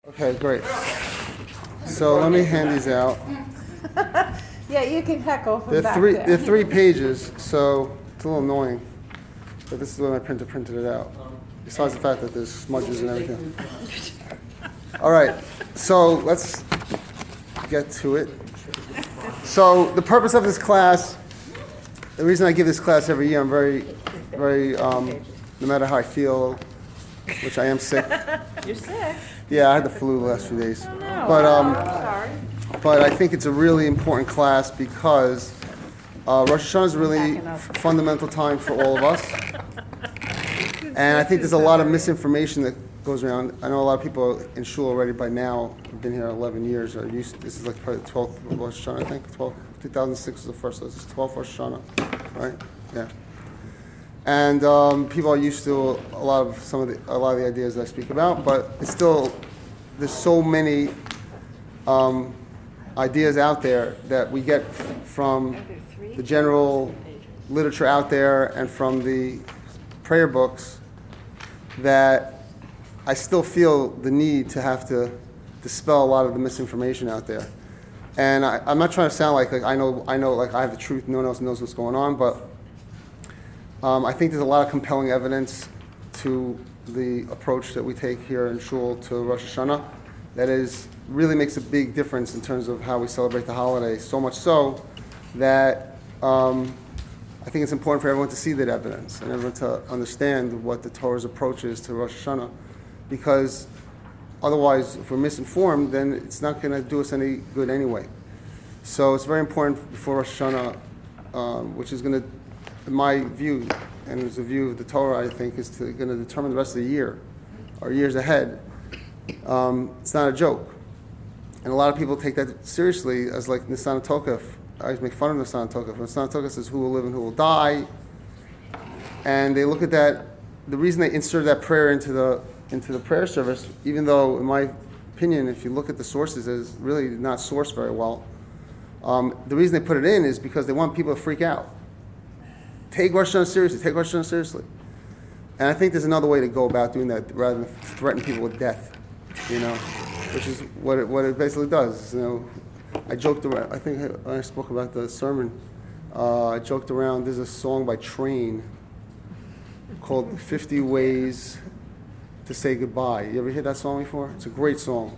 Okay, great. So let me hand these out. Yeah, you can heckle from back They're there. 3 pages, so it's a little annoying. But this is the way my printer printed it out. Besides the fact that there's smudges and everything. All right, so let's get to it. So the purpose of this class, the reason I give this class every year, I'm very, no matter how I feel, which I am sick. You're sick. Yeah, I had the flu the last few days. Oh, no. But I'm sorry. but I think it's a really important class because Rosh Hashanah is a really fundamental time for all of us. And I think there's a lot of misinformation that goes around. I know a lot of people in shul already by now have been here 11 years. This is like probably the 12th Rosh Hashanah, I think. 2006 was the first, so this is 12th Rosh Hashanah, right? Yeah. And people are used to a lot of the ideas that I speak about, but it's still, there's so many ideas out there that we get from the general literature out there and from the prayer books that I still feel the need to have to dispel a lot of the misinformation out there. And I'm not trying to sound like I know, like I have the truth, no one else knows what's going on, but I think there's a lot of compelling evidence to the approach that we take here in Shul to Rosh Hashanah that really makes a big difference in terms of how we celebrate the holiday, so much so that I think it's important for everyone to see that evidence and everyone to understand what the Torah's approach is to Rosh Hashanah, because otherwise, if we're misinformed, then it's not going to do us any good anyway. So it's very important before Rosh Hashanah, which is going to, in my view, and it's a view of the Torah, I think, is going to determine the rest of the year, or years ahead. It's not a joke. And a lot of people take that seriously as like Nisan Tokef. I always make fun of Nisan Tokef. Nisan Tokef says who will live and who will die. And they look at that, the reason they insert that prayer into the prayer service, even though, in my opinion, if you look at the sources, it's really not sourced very well. The reason they put it in is because they want people to freak out. Take Rosh Hashanah seriously. Take Rosh Hashanah seriously. And I think there's another way to go about doing that rather than threaten people with death, which is what it basically does. I joked around, I think when I spoke about the sermon, I joked around, there's a song by Train called 50 Ways to Say Goodbye. You ever hear that song before? It's a great song.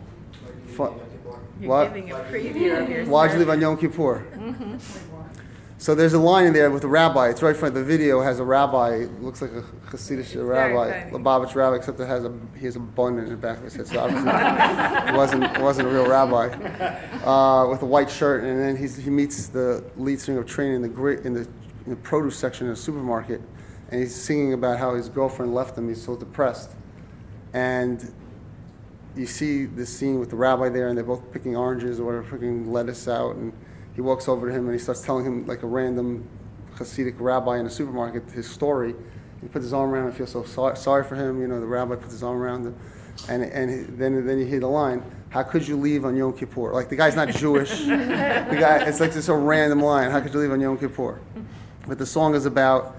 You're giving a preview of your Why'd you leave on Yom Kippur? Mm-hmm. So there's a line in there with a rabbi. It's right funny. The video has a rabbi, looks like a Hasidic rabbi, Lubavitch rabbi, except he has a bun in the back of his head. So obviously it wasn't a real rabbi. With a white shirt, and then he meets the lead singer of Train in the produce section in a supermarket, and he's singing about how his girlfriend left him. He's so depressed, and you see this scene with the rabbi there, and they're both picking oranges or whatever, picking lettuce out, and he walks over to him and he starts telling him like a random Hasidic rabbi in a supermarket his story. He puts his arm around him and feels so sorry for him. The rabbi puts his arm around him, and then you hear the line, "How could you leave on Yom Kippur?" Like the guy's not Jewish. It's like just a random line. How could you leave on Yom Kippur? But the song is about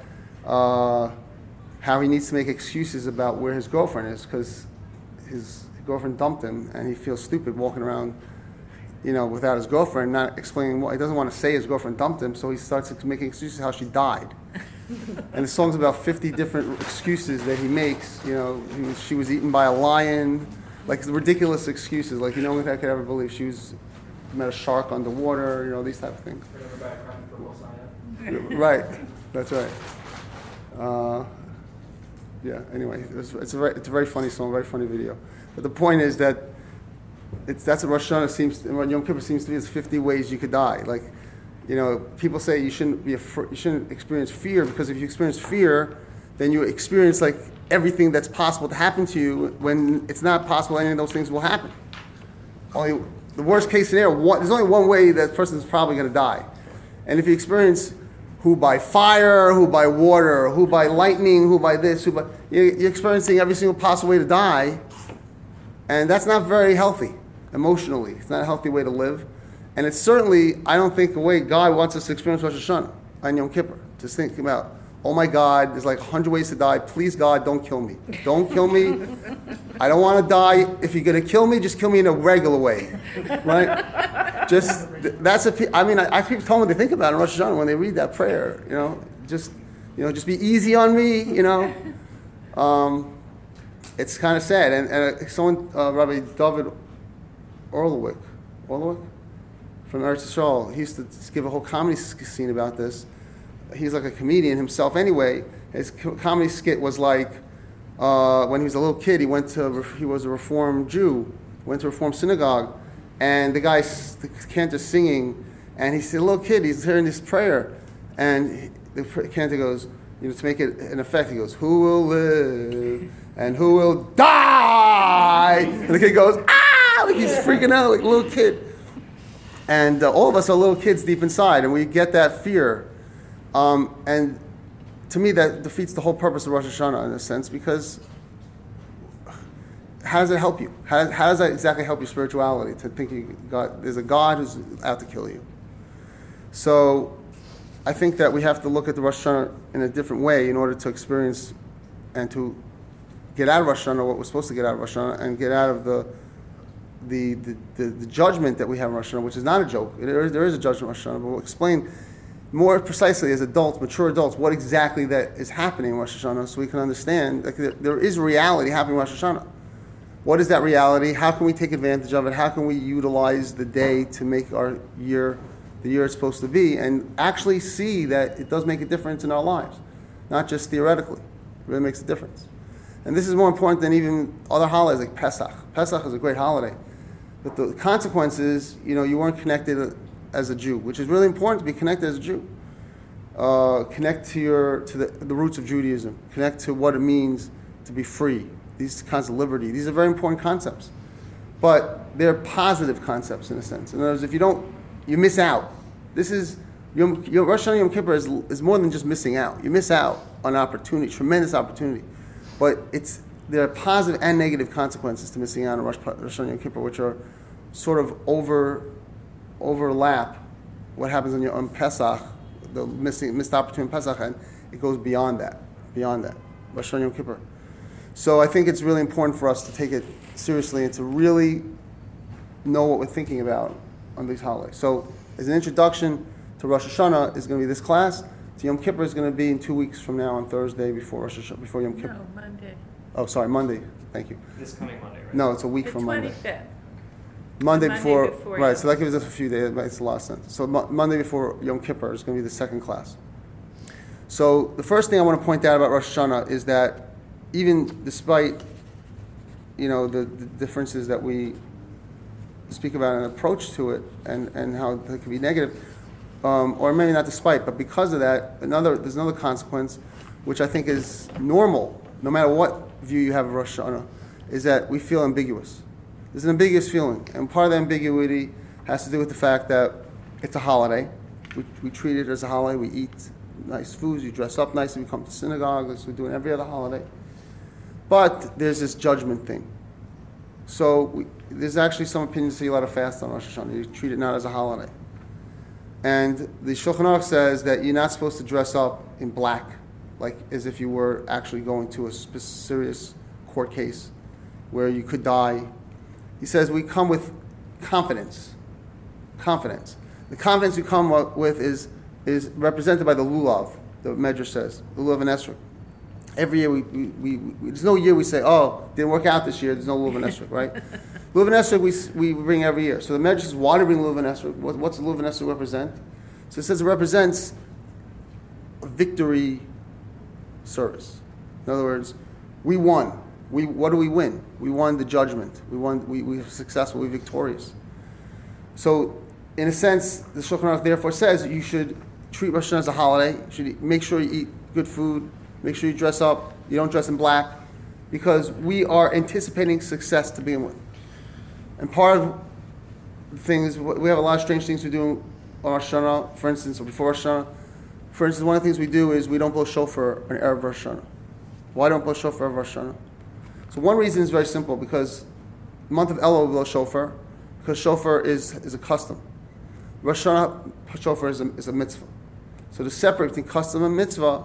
how he needs to make excuses about where his girlfriend is because his girlfriend dumped him, and he feels stupid walking around, without his girlfriend, not explaining why. He doesn't want to say his girlfriend dumped him, so he starts making excuses how she died. And the song's about 50 different excuses that he makes. She was eaten by a lion, like ridiculous excuses, like no one could ever believe she met a shark underwater, these type of things. Right, that's right. Yeah. Anyway, it's a very funny song, very funny video. But the point is that that's what Rosh Hashanah Yom Kippur seems to be, is 50 ways you could die. Like, people say you shouldn't experience fear, because if you experience fear, then you experience like everything that's possible to happen to you when it's not possible any of those things will happen. Only the worst case scenario, there's only one way that person is probably going to die. And if you experience who by fire, who by water, who by lightning, who by this, you're experiencing every single possible way to die. And that's not very healthy emotionally. It's not a healthy way to live. And it's certainly, I don't think, the way God wants us to experience Rosh Hashanah and Yom Kippur. Just think about oh my God, there's like 100 ways to die. Please, God, don't kill me. Don't kill me. I don't want to die. If you're going to kill me, just kill me in a regular way, right? Just, that's I keep telling them to think about it in Rosh Hashanah when they read that prayer, just be easy on me, It's kind of sad. And someone, Rabbi David Orlowick from Eretz Yisrael, he used to give a whole comedy scene about this. He's like a comedian himself anyway. His comedy skit was like, when he was a little kid, he was a Reformed Jew, went to a Reformed synagogue, and the cantor singing, and he's a little kid, he's hearing this prayer, and the cantor goes, to make it an effect, he goes, who will live and who will die? And the kid goes, ah! Like he's freaking out like a little kid. And all of us are little kids deep inside, and we get that fear. And to me, that defeats the whole purpose of Rosh Hashanah in a sense, because how does it help you? How does that exactly help your spirituality? To think there's a God who's out to kill you. So I think that we have to look at the Rosh Hashanah in a different way in order to experience and to get out of Rosh Hashanah what we're supposed to get out of Rosh Hashanah, and get out of the judgment that we have in Rosh Hashanah, which is not a joke. There is a judgment in Rosh Hashanah, but we'll explain more precisely as adults, mature adults, what exactly that is happening in Rosh Hashanah, so we can understand that there is reality happening in Rosh Hashanah. What is that reality? How can we take advantage of it? How can we utilize the day to make our year the year it's supposed to be, and actually see that it does make a difference in our lives, not just theoretically. It really makes a difference. And this is more important than even other holidays like Pesach. Pesach is a great holiday, but the consequences, you weren't connected as a Jew, which is really important to be connected as a Jew. Connect to the roots of Judaism. Connect to what it means to be free. These kinds of liberty. These are very important concepts, but they're positive concepts in a sense. In other words, if you don't, you miss out. This is Rosh Hashanah Yom Kippur is more than just missing out. You miss out on opportunity, tremendous opportunity, but there are positive and negative consequences to missing out on Rosh Hashanah Yom Kippur, which are sort of overlap what happens on Pesach, the missed opportunity in Pesach, and it goes beyond that, Rosh Hashanah Yom Kippur. So I think it's really important for us to take it seriously and to really know what we're thinking about on these holidays. So as an introduction to Rosh Hashanah is going to be this class. To Yom Kippur is going to be in 2 weeks from now on Thursday before Yom Kippur. No, Monday. Oh, sorry, Monday. Thank you. This coming Monday, right? No, it's a week from Monday. The 25th. Monday before right, Yom so that gives us a few days. It makes a lot of sense. So Monday before Yom Kippur is going to be the second class. So the first thing I want to point out about Rosh Hashanah is that even despite, the differences that we speak about an approach to it and how it can be negative, or maybe not despite, but because of that, there's another consequence, which I think is normal, no matter what view you have of Rosh Hashanah, is that we feel ambiguous. There's an ambiguous feeling, and part of the ambiguity has to do with the fact that it's a holiday. We treat it as a holiday. We eat nice foods, you dress up nicely, we come to synagogue, as we do in every other holiday. But there's this judgment thing. So there's actually some opinions that you let it fast on Rosh Hashanah. You treat it not as a holiday. And the Shulchan Aruch says that you're not supposed to dress up in black, like as if you were actually going to a serious court case where you could die. He says we come with confidence. Confidence. The confidence we come with is represented by the lulav, the Medrash says, the lulav and esrog. Every year we there's no year we say, oh, didn't work out this year, there's no lulav and esrog, right? Lulav and esrog we bring every year. So the Medrash says, why do we bring lulav and esrog? What's the lulav and esrog represent? So it says it represents a victory service. In other words, we won. What do we win? We won the judgment. We won. We were successful. We were victorious. So, in a sense, the Shulchan Aruch therefore says you should treat Rosh Hashanah as a holiday. You should make sure you eat good food. Make sure you dress up. You don't dress in black, because we are anticipating success to begin with. And part of the thing is we have a lot of strange things we do on Rosh Hashanah, for instance, or before Rosh Hashanah. For instance, one of the things we do is we don't blow shofar on Erev Rosh Hashanah. Why don't we blow shofar on Rosh Hashanah? So one reason is very simple, because the month of Elul we blow shofar, because shofar is a custom. Rosh Hashanah shofar is a mitzvah. So to separate between custom and mitzvah,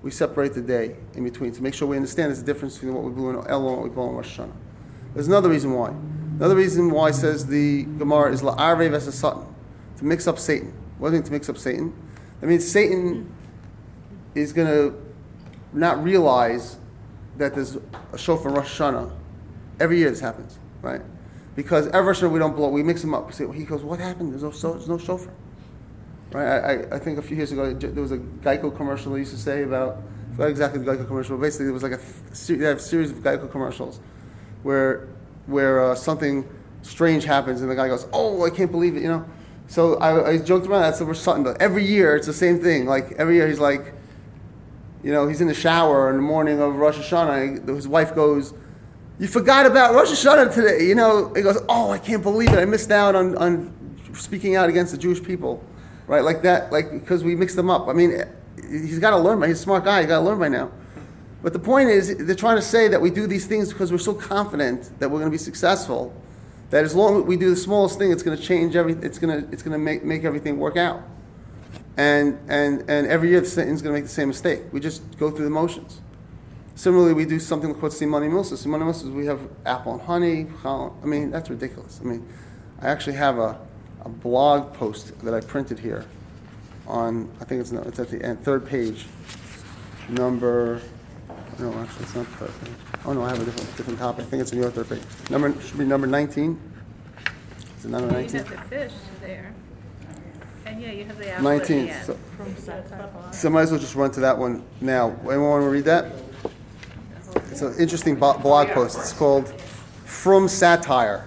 we separate the day in between to make sure we understand there's a difference between what we blew in Elul and what we blow in Rosh Hashanah. There's another reason why. Another reason why says the Gemara is la'arvei v'sasatan, to mix up Satan. What does it mean to mix up Satan? That means Satan is going to not realize that there's a shofar in Rosh Hashanah. Every year this happens, right? Because every Rosh Hashanah we don't blow, we mix them up. He goes, what happened? There's no shofar. Right? I think a few years ago there was a Geico commercial they used to say about, I forgot exactly the Geico commercial, but basically it was like they have a series of Geico commercials where something strange happens and the guy goes, oh, I can't believe it, So I joked around, that's Rosh Hashanah. Every year it's the same thing. Like every year he's like, he's in the shower in the morning of Rosh Hashanah. His wife goes, you forgot about Rosh Hashanah today. He goes, oh, I can't believe it. I missed out on speaking out against the Jewish people. Right, like that, because we mixed them up. I mean, he's got to learn. He's a smart guy. He's got to learn by now. But the point is, they're trying to say that we do these things because we're so confident that we're going to be successful. That as long as we do the smallest thing, it's going to change everything. It's going to make everything work out. And every year, Satan's going to make the same mistake. We just go through the motions. Similarly, we do something called Simani Milsa. Simani Milsa, we have apple and honey. I mean, that's ridiculous. I mean, I actually have a blog post that I printed here on, I think it's at the end, third page, it's not the third page. Oh no, I have a different topic. I think it's in your third page. Should be number 19. Is it number 19? You have the fish there. And you have the apple 19. at the end. So I might as well just run to that one now. Anyone want to read that? It's an interesting blog post. It's called From Satire.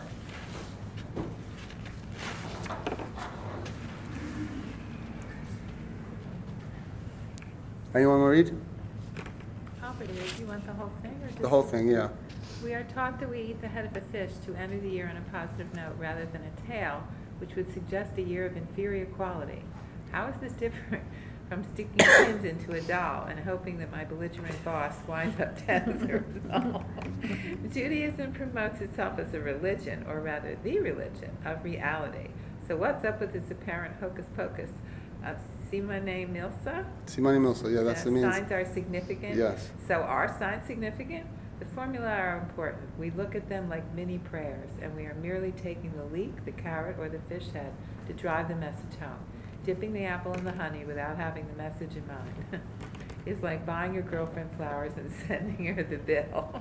Anyone want to read? I'll read it. You want the whole thing? Or just The whole thing, yeah. We are taught that we eat the head of a fish to end the year on a positive note rather than a tail, which would suggest a year of inferior quality. How is this different from sticking pins into a doll and hoping that my belligerent boss winds up dead as a result? Judaism promotes itself as a religion, or rather the religion, of reality. So what's up with this apparent hocus pocus of Simone Milsa? Simani Milsa, yeah, that's the means. Signs are significant? Yes. So are signs significant? The formula are important. We look at them like mini prayers, and we are merely taking the leek, the carrot, or the fish head to drive the message home. Dipping the apple in the honey without having the message in mind is like buying your girlfriend flowers and sending her the bill.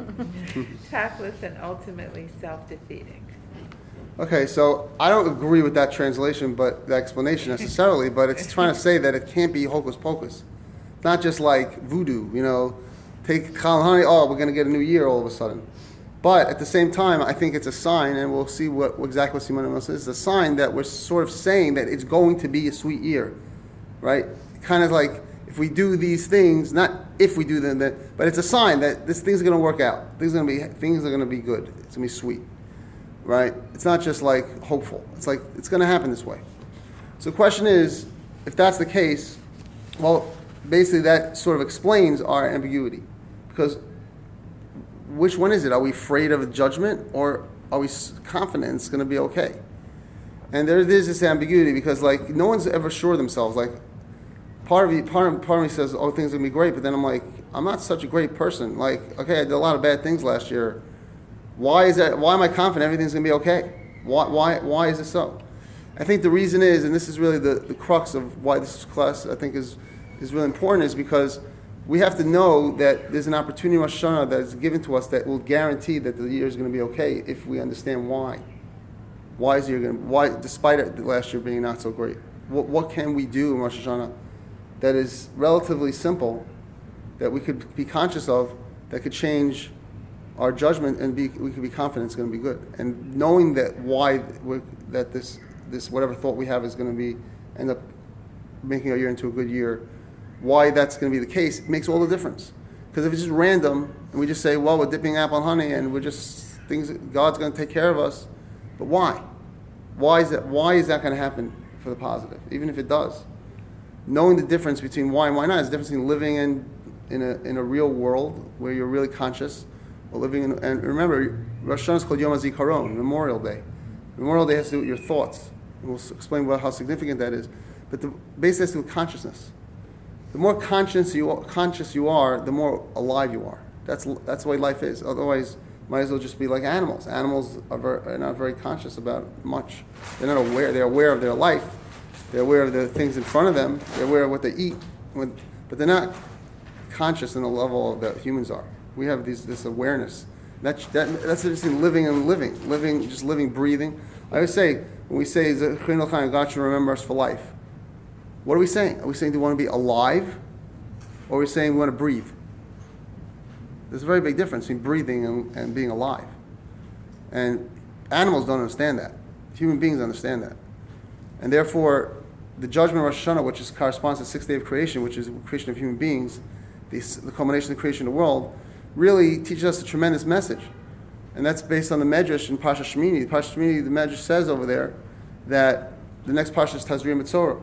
Tactless and ultimately self-defeating. Okay, so I don't agree with that translation, but the explanation necessarily, but it's trying to say that it can't be hocus pocus. It's not just like voodoo, take Chal Honey, oh, we're going to get a new year all of a sudden. But at the same time, I think it's a sign, and we'll see exactly what Simon Milsa is, a sign that we're sort of saying that it's going to be a sweet year, right? Kind of like if we do these things, not if we do them, but it's a sign that this thing's going to work out. Things are going to be good. It's going to be sweet. Right? It's not just like hopeful. It's like it's going to happen this way. So the question is, if that's the case, well, basically that sort of explains our ambiguity. Because which one is it? Are we afraid of a judgment, or are we confident it's going to be okay? And there's this ambiguity because no one's ever sure themselves. Part of me says, oh, things are going to be great, but then I'm like, I'm not such a great person. Okay, I did a lot of bad things last year. Why is that? Why am I confident everything's going to be okay? Why is it so? I think the reason is, and this is really the crux of why this class I think is really important, is because we have to know that there's an opportunity in Rosh Hashanah that is given to us that will guarantee that the year is going to be okay if we understand why. Why is the year going to? Why, despite it last year being not so great, what can we do in Rosh Hashanah that is relatively simple, that we could be conscious of, that could change our judgment, and we can be confident it's going to be good. And knowing that that this whatever thought we have is going to end up making our year into a good year, why that's going to be the case, it makes all the difference. Because if it's just random and we just say, well, we're dipping apple and honey and God's going to take care of us, but why? Why is that going to happen for the positive? Even if it does, knowing the difference between why and why not is the difference between living in a real world where you're really conscious. And remember, Rosh Hashanah is called Yom HaZikaron, Memorial Day. Memorial Day has to do with your thoughts. And we'll explain how significant that is. But the base has to do with consciousness. the more conscious you are, the more alive you are. That's the way life is. Otherwise, might as well just be like animals. Animals are not very conscious about much. They're not aware. They're aware of their life. They're aware of the things in front of them. They're aware of what they eat, but they're not conscious in the level that humans are. We have this awareness. That's just in living, breathing. I always say, when we say, God should remember us for life, what are we saying? Are we saying, do we want to be alive? Or are we saying we want to breathe? There's a very big difference between breathing and being alive. And animals don't understand that. Human beings understand that. And therefore, the judgment of Rosh Hashanah, which corresponds to the sixth day of creation, which is the creation of human beings, the culmination of the creation of the world, really teaches us a tremendous message. And that's based on the Medrash in Parsha Shemini. The Medrash says over there that the next Parsha is Tazria Metzora.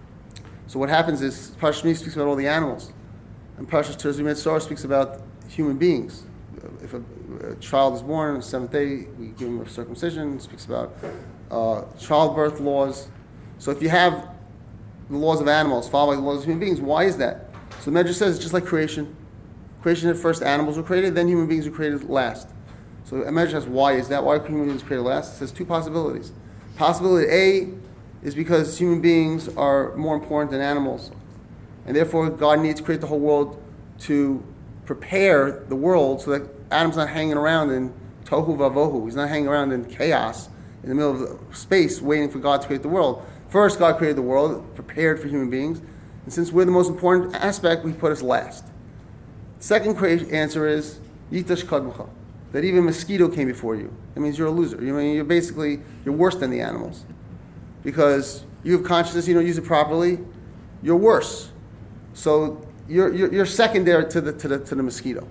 So what happens is, Parsha Shemini speaks about all the animals. And Parsha Tazria Metzora speaks about human beings. If a child is born on the seventh day, we give him a circumcision. It speaks about childbirth laws. So if you have the laws of animals followed by the laws of human beings, why is that? So the Medrash says it's just like creation. Creation at first, animals were created, then human beings were created last. So the Medrash asks, why is that? Why are human beings created last? It says two possibilities. Possibility A is because human beings are more important than animals. And therefore, God needs to create the whole world to prepare the world so that Adam's not hanging around in tohu vavohu. He's not hanging around in chaos in the middle of space waiting for God to create the world. First, God created the world, prepared for human beings. And since we're the most important aspect, we put us last. Second answer is Yitash Kadmucha, that even a mosquito came before you. That means you're a loser. You're worse than the animals. Because you have consciousness, you don't use it properly, you're worse. So you're secondary to the mosquito.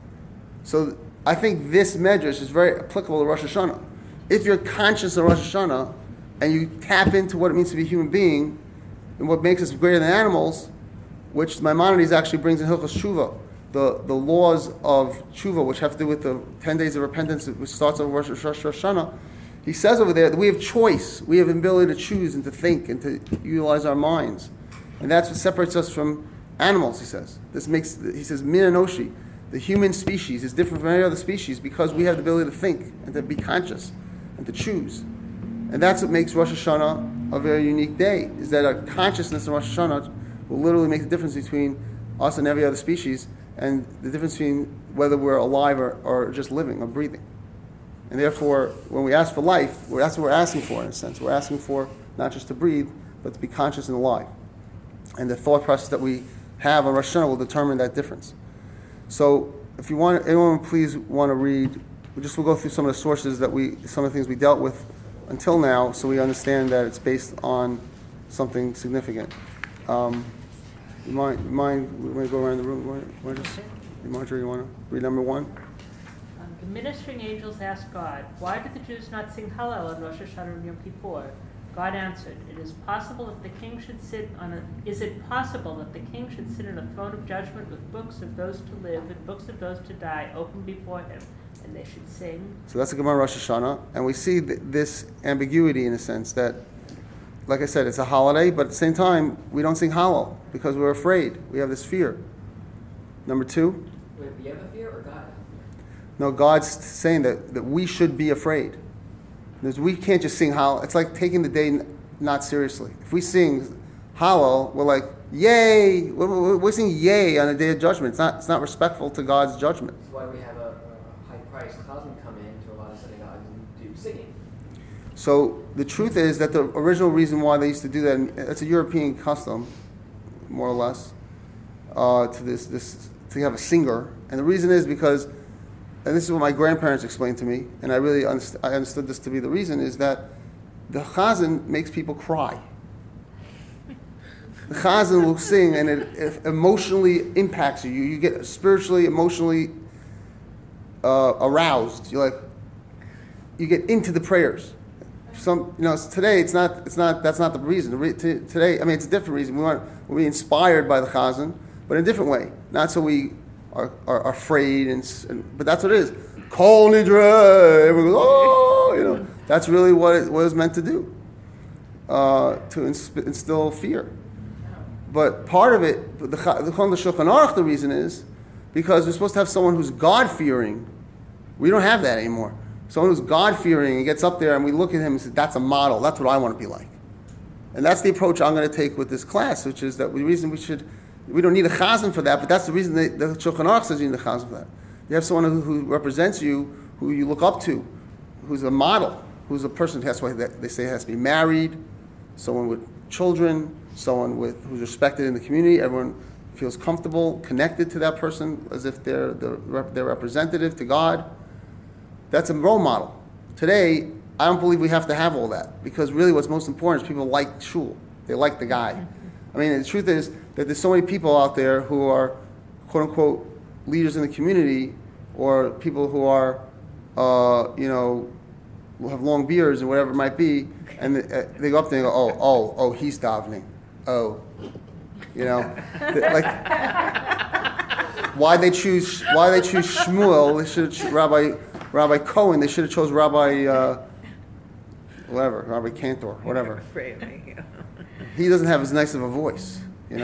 So I think this medrash is very applicable to Rosh Hashanah. If you're conscious of Rosh Hashanah and you tap into what it means to be a human being and what makes us greater than animals, which Maimonides actually brings in Hilchos Tshuva, the laws of Tshuva, which have to do with the 10 days of repentance, which starts over Rosh Hashanah, he says over there that we have choice, we have the ability to choose and to think and to utilize our minds. And that's what separates us from animals, he says. He says, Min Enoshi, the human species is different from any other species because we have the ability to think and to be conscious and to choose. And that's what makes Rosh Hashanah a very unique day, is that our consciousness in Rosh Hashanah will literally make the difference between us and every other species, and the difference between whether we're alive or just living or breathing. And therefore, when we ask for life, that's what we're asking for in a sense. We're asking for not just to breathe, but to be conscious and alive. And the thought process that we have on Rosh Hashanah will determine that difference. So if you want, anyone please want to read, we'll go through some of the sources some of the things we dealt with until now, so we understand that it's based on something significant. You mind, we want to go around the room? Marjorie, you want to read number one? The ministering angels asked God, why did the Jews not sing Hallel on Rosh Hashanah and Yom Kippur? God answered, Is it possible that the king should sit on a throne of judgment with books of those to live and books of those to die open before him, and they should sing? So that's the Gemara Rosh Hashanah, and we see this ambiguity in a sense that, like I said, it's a holiday, but at the same time, we don't sing Hallel because we're afraid. We have this fear. Number two. Wait, we have a fear or God has a fear? No, God's saying that we should be afraid. We can't just sing Hallel. It's like taking the day not seriously. If we sing Hallel, we're like, yay! We're singing yay on the day of judgment. It's not respectful to God's judgment. That's why we have a high-priced chazan come in to allow the synagogue to do singing. So the truth is that the original reason why they used to do that, and it's a European custom, more or less, to have a singer. And the reason is because, and this is what my grandparents explained to me, and I really I understood this to be the reason, is that the chazan makes people cry. The chazan will sing, and it emotionally impacts you. You get spiritually, emotionally aroused. You get into the prayers. Today that's not the reason. Today, it's a different reason. We're be inspired by the chazan, but in a different way. Not so we are afraid, but that's what it is. Kol nidre, everyone goes, oh, that's really what it was meant to do, to instill fear. But part of it, the Shulchan Aruch, the reason is because we're supposed to have someone who's God-fearing. We don't have that anymore. Someone who's God-fearing and gets up there and we look at him and say, that's a model. That's what I want to be like. And that's the approach I'm going to take with this class, which is that the reason we don't need a chazan for that, but that's the reason the Shulchan Aruch says you need a chazan for that. You have someone who represents you, who you look up to, who's a model, who's a person who has to, they say has to be married, someone with children, someone who's respected in the community. Everyone feels comfortable, connected to that person as if they're their representative to God. That's a role model. Today, I don't believe we have to have all that, because really what's most important is people like shul. They like the guy. I mean, the truth is that there's so many people out there who are, quote unquote, leaders in the community, or people who are, will have long beards or whatever it might be, and they go up there and go, oh, he's davening. Oh, like why they choose Shmuel? They should have Rabbi Cohen. They should have chose Rabbi Rabbi Cantor, whatever. He doesn't have as nice of a voice,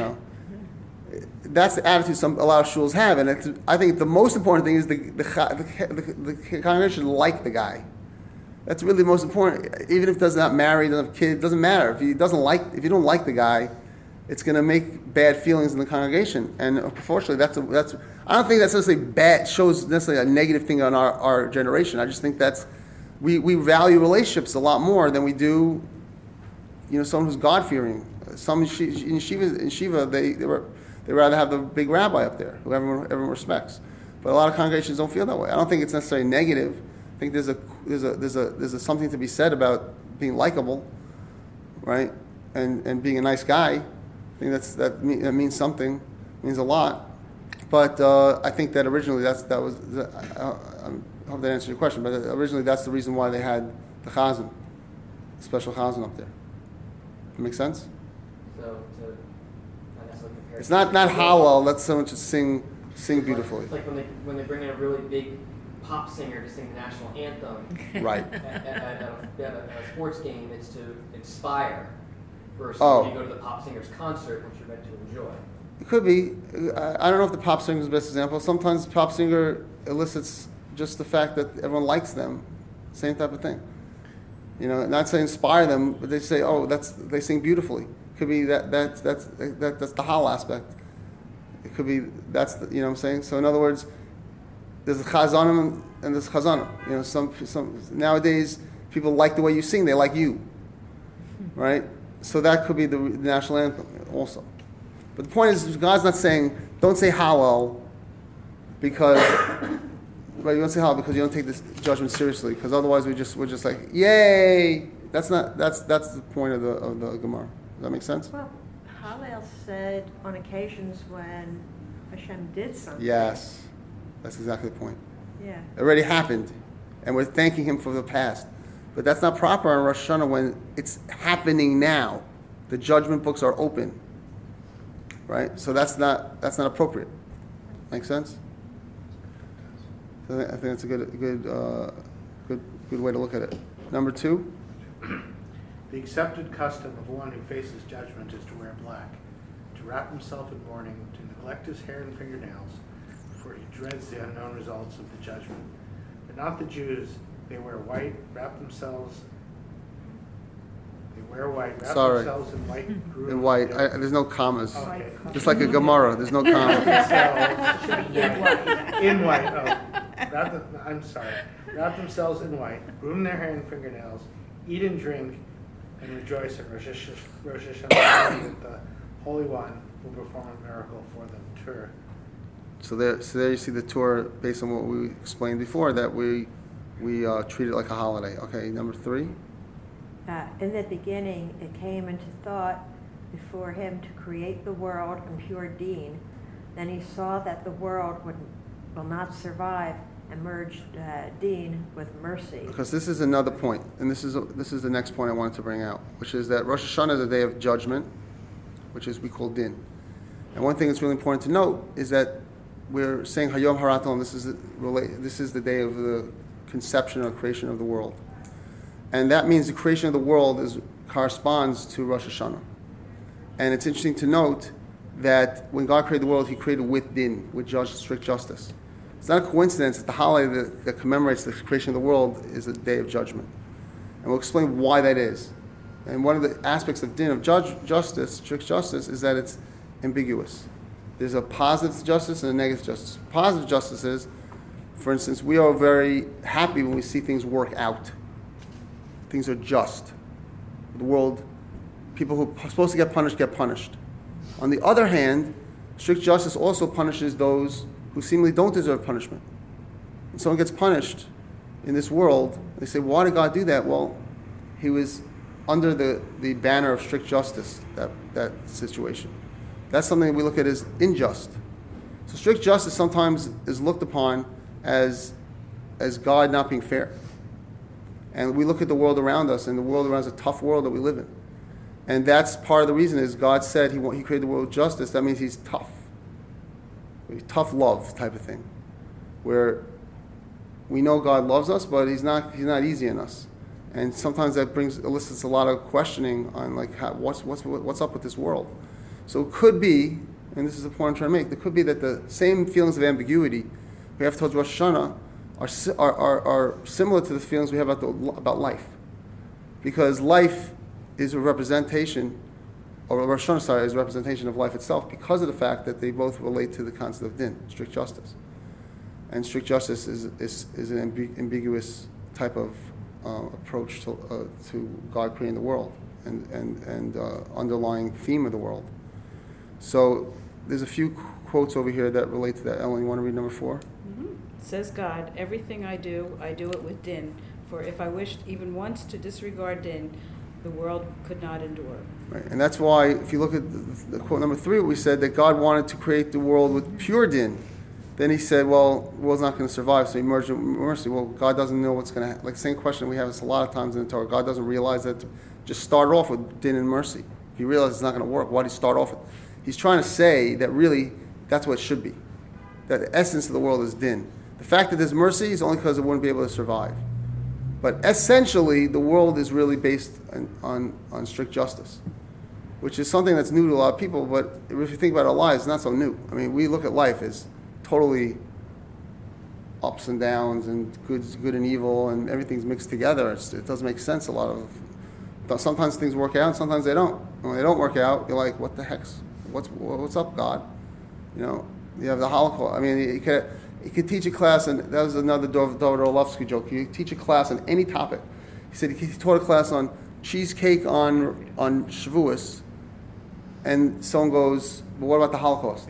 That's the attitude a lot of shuls have, and I think the most important thing is the congregation like the guy. That's really the most important. Even if he does not marry, doesn't have kids, doesn't matter. If you don't like the guy, it's going to make bad feelings in the congregation. And unfortunately, that's. I don't think that's necessarily bad. Shows necessarily a negative thing on our generation. I just think we value relationships a lot more than we do, someone who's God fearing. Some in yeshiva they rather have the big rabbi up there who everyone respects. But a lot of congregations don't feel that way. I don't think it's necessarily negative. I think there's a something to be said about being likable, right, and being a nice guy. I think that means something, means a lot. But I think that originally I hope that answers your question. But originally that's the reason why they had the chazan, the special chazan up there. That make sense? So to not necessarily compare. It's not Hallel. That's someone to sing beautifully. It's like when they bring in a really big pop singer to sing the national anthem. Right. At a sports game, it's to inspire versus Oh. when you go to the pop singer's concert, which you're meant to enjoy. It could be. I don't know if the pop singer is the best example. Sometimes the pop singer elicits just the fact that everyone likes them. Same type of thing. Not to inspire them, but they say, "Oh, they sing beautifully." It could be that's the Hal aspect. It could be that's the, what I'm saying. So in other words, there's a chazanim and there's chazanim. Some nowadays people like the way you sing. They like you, right? So that could be the national anthem also. But the point is, God's not saying don't say Hallel because. Right, you don't say Hallel because you don't take this judgment seriously. Because otherwise, we're just like, yay! That's the point of the Gemara. Does that make sense? Well, Hallel said on occasions when Hashem did something. Yes, that's exactly the point. Yeah. It already happened, and we're thanking Him for the past. But that's not proper on Rosh Hashanah when it's happening now. The judgment books are open, right? So that's not appropriate. Make sense? I think that's a good way to look at it. Number 2. The accepted custom of one who faces judgment is to wear black, to wrap himself in mourning, to neglect his hair and fingernails, for he dreads the unknown results of the judgment. But not the Jews. They wear white, wrap themselves. Themselves in white. In white. There's no commas. Okay. Just like a Gemara, there's no commas. In white. Oh, I'm sorry. Wrap themselves in white, groom their hair and fingernails, eat and drink, and rejoice at Rosh Hashanah that the Holy One will perform a miracle for them. Tur. So there you see the Torah based on what we explained before, that we treat it like a holiday. Okay, number 3. In the beginning, it came into thought before him to create the world in pure deen. Then he saw that the world will not survive and merged deen with mercy. Because this is another point, and this is the next point I wanted to bring out, which is that Rosh Hashanah is the day of judgment, which is we call din. And one thing that's really important to note is that we're saying Hayom Haraton. This is the day of the conception or creation of the world. And that means the creation of the world corresponds to Rosh Hashanah. And it's interesting to note that when God created the world, he created with din, with strict justice. It's not a coincidence that the holiday that commemorates the creation of the world is the Day of Judgment. And we'll explain why that is. And one of the aspects of din, of justice, strict justice, is that it's ambiguous. There's a positive justice and a negative justice. Positive justice is, for instance, we are very happy when we see things work out. Things are just. The world, people who are supposed to get punished. On the other hand, strict justice also punishes those who seemingly don't deserve punishment. When someone gets punished in this world, they say, why did God do that? Well, he was under the banner of strict justice, that situation. That's something that we look at as unjust. So strict justice sometimes is looked upon as God not being fair. And we look at the world around us, and the world around us is a tough world that we live in. And that's part of the reason is God said he created the world with justice. That means he's tough. Tough love type of thing. Where we know God loves us, but he's not easy on us. And sometimes that elicits a lot of questioning on like what's up with this world. So it could be, and this is the point I'm trying to make, it could be that the same feelings of ambiguity we have towards Rosh Hashanah are similar to the feelings we have about life. Because life is a representation, or Rosh Hashanah is a representation of life itself because of the fact that they both relate to the concept of din, strict justice. And strict justice is an ambiguous type of approach to God creating the world and underlying theme of the world. So there's a few quotes over here that relate to that. Ellen, you want to read number 4? Says God, everything I do it with din. For if I wished even once to disregard din, the world could not endure. Right. And that's why, if you look at the quote number 3, we said that God wanted to create the world with pure din. Then he said, well, the world's not going to survive, so he merged it with mercy. Well, God doesn't know what's going to happen. Like the same question we have this a lot of times in the Torah. God doesn't realize that to just start off with din and mercy. If he realizes it's not going to work, why did he start off with? He's trying to say that really that's what it should be. That the essence of the world is din. The fact that there's mercy is only because it wouldn't be able to survive. But essentially, the world is really based on strict justice, which is something that's new to a lot of people, but if you think about our lives, it's not so new. I mean, we look at life as totally ups and downs and good and evil, and everything's mixed together. It doesn't make sense a lot of. Sometimes things work out, and sometimes they don't. And when they don't work out, you're like, what the heck's, what's up, God? You know, you have the Holocaust. I mean, you could teach a class, and that was another David Orlovsky joke. You teach a class on any topic. He said he taught a class on cheesecake on Shavuos, and someone goes, "But what about the Holocaust?"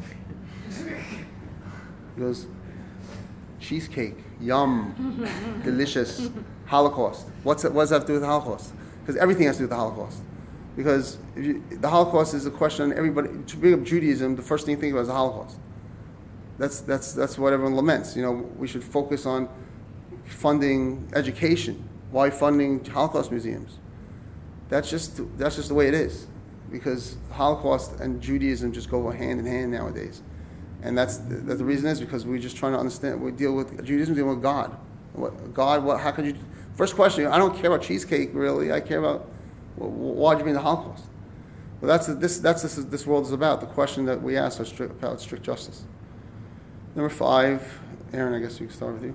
He goes, "Cheesecake, yum, delicious. Holocaust. What does that have to do with the Holocaust? Because everything has to do with the Holocaust. Because the Holocaust is a question everybody. To bring up Judaism, the first thing you think about is the Holocaust. That's what everyone laments. You know, we should focus on funding education. Why funding Holocaust museums? That's just the way it is, because Holocaust and Judaism just go hand in hand nowadays, and that's the reason is because we're just trying to understand. We deal with Judaism, dealing with God. How could you? First question: I don't care about cheesecake really. I care about why'd you bring the Holocaust? Well, that's this world is about. The question that we ask are about strict justice. Number 5, Aaron, I guess we can start with you.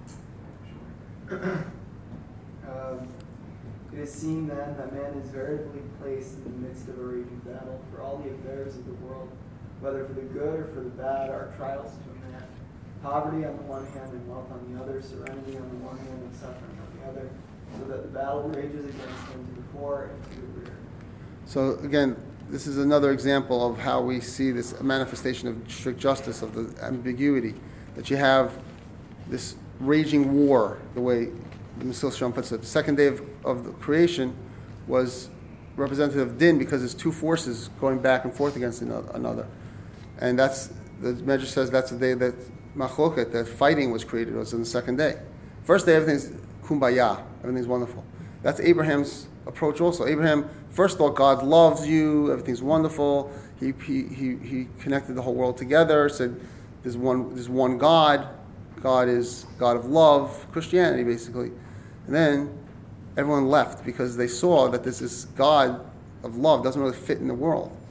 It is seen then that man is veritably placed in the midst of a raging battle, for all the affairs of the world, whether for the good or for the bad, are trials to a man. Poverty on the one hand and wealth on the other, serenity on the one hand and suffering on the other, so that the battle rages against him to the fore and to the rear. So again, this is another example of how we see this manifestation of strict justice, of the ambiguity, that you have this raging war, the way the Mesilas Yesharim puts it. The second day of the creation was representative of din because there's two forces going back and forth against another. And that's, the Medrash says that's the day that machloket, that fighting was created, was in the second day. First day, everything's kumbaya, everything's wonderful. That's Abraham's approach also. Abraham first thought God loves you, everything's wonderful. He connected the whole world together, said there's one God. God is God of love, Christianity basically. And then everyone left because they saw that this God of love doesn't really fit in the world.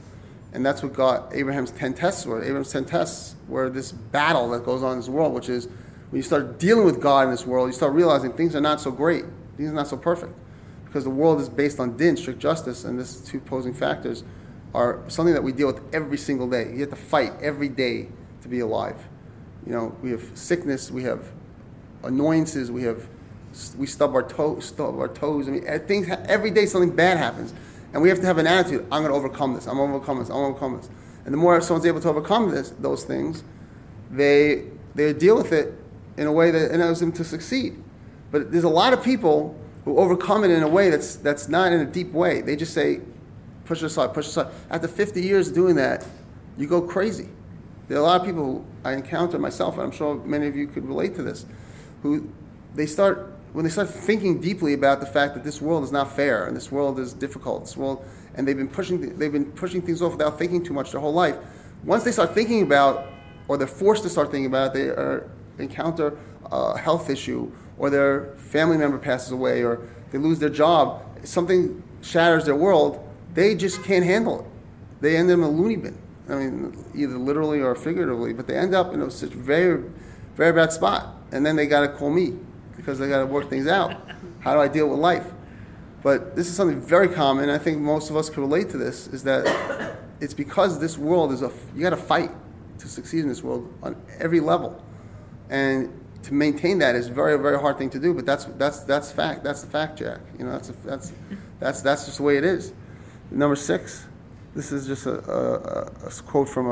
And that's what got Abraham's 10 tests were. Abraham's 10 tests were this battle that goes on in this world, which is when you start dealing with God in this world, you start realizing things are not so great. Things are not so perfect. Because the world is based on din, strict justice, and these two opposing factors are something that we deal with every single day. You have to fight every day to be alive. You know, we have sickness, we have annoyances, we stub our toes. I mean, things every day something bad happens, and we have to have an attitude. I'm going to overcome this. I'm going to overcome this. I'm going to overcome this. And the more someone's able to overcome those things, they deal with it in a way that enables them to succeed. But there's a lot of people who overcome it in a way that's not in a deep way. They just say, push it aside, push it aside. After 50 years doing that, you go crazy. There are a lot of people who I encounter myself, and I'm sure many of you could relate to this, who when they start thinking deeply about the fact that this world is not fair and this world is difficult, and they've been pushing things off without thinking too much their whole life. Once they start thinking about, or they're forced to start thinking about it, they encounter a health issue, or their family member passes away, or they lose their job, something shatters their world, they just can't handle it. They end up in a loony bin. I mean, either literally or figuratively, but they end up in such a very, very bad spot. And then they got to call me because they got to work things out. How do I deal with life? But this is something very common. I think most of us can relate to this, is that it's because this world you got to fight to succeed in this world on every level. And to maintain that is a very, very hard thing to do, but that's fact. That's the fact, Jack. You know, that's just the way it is. Number 6. This is just a quote from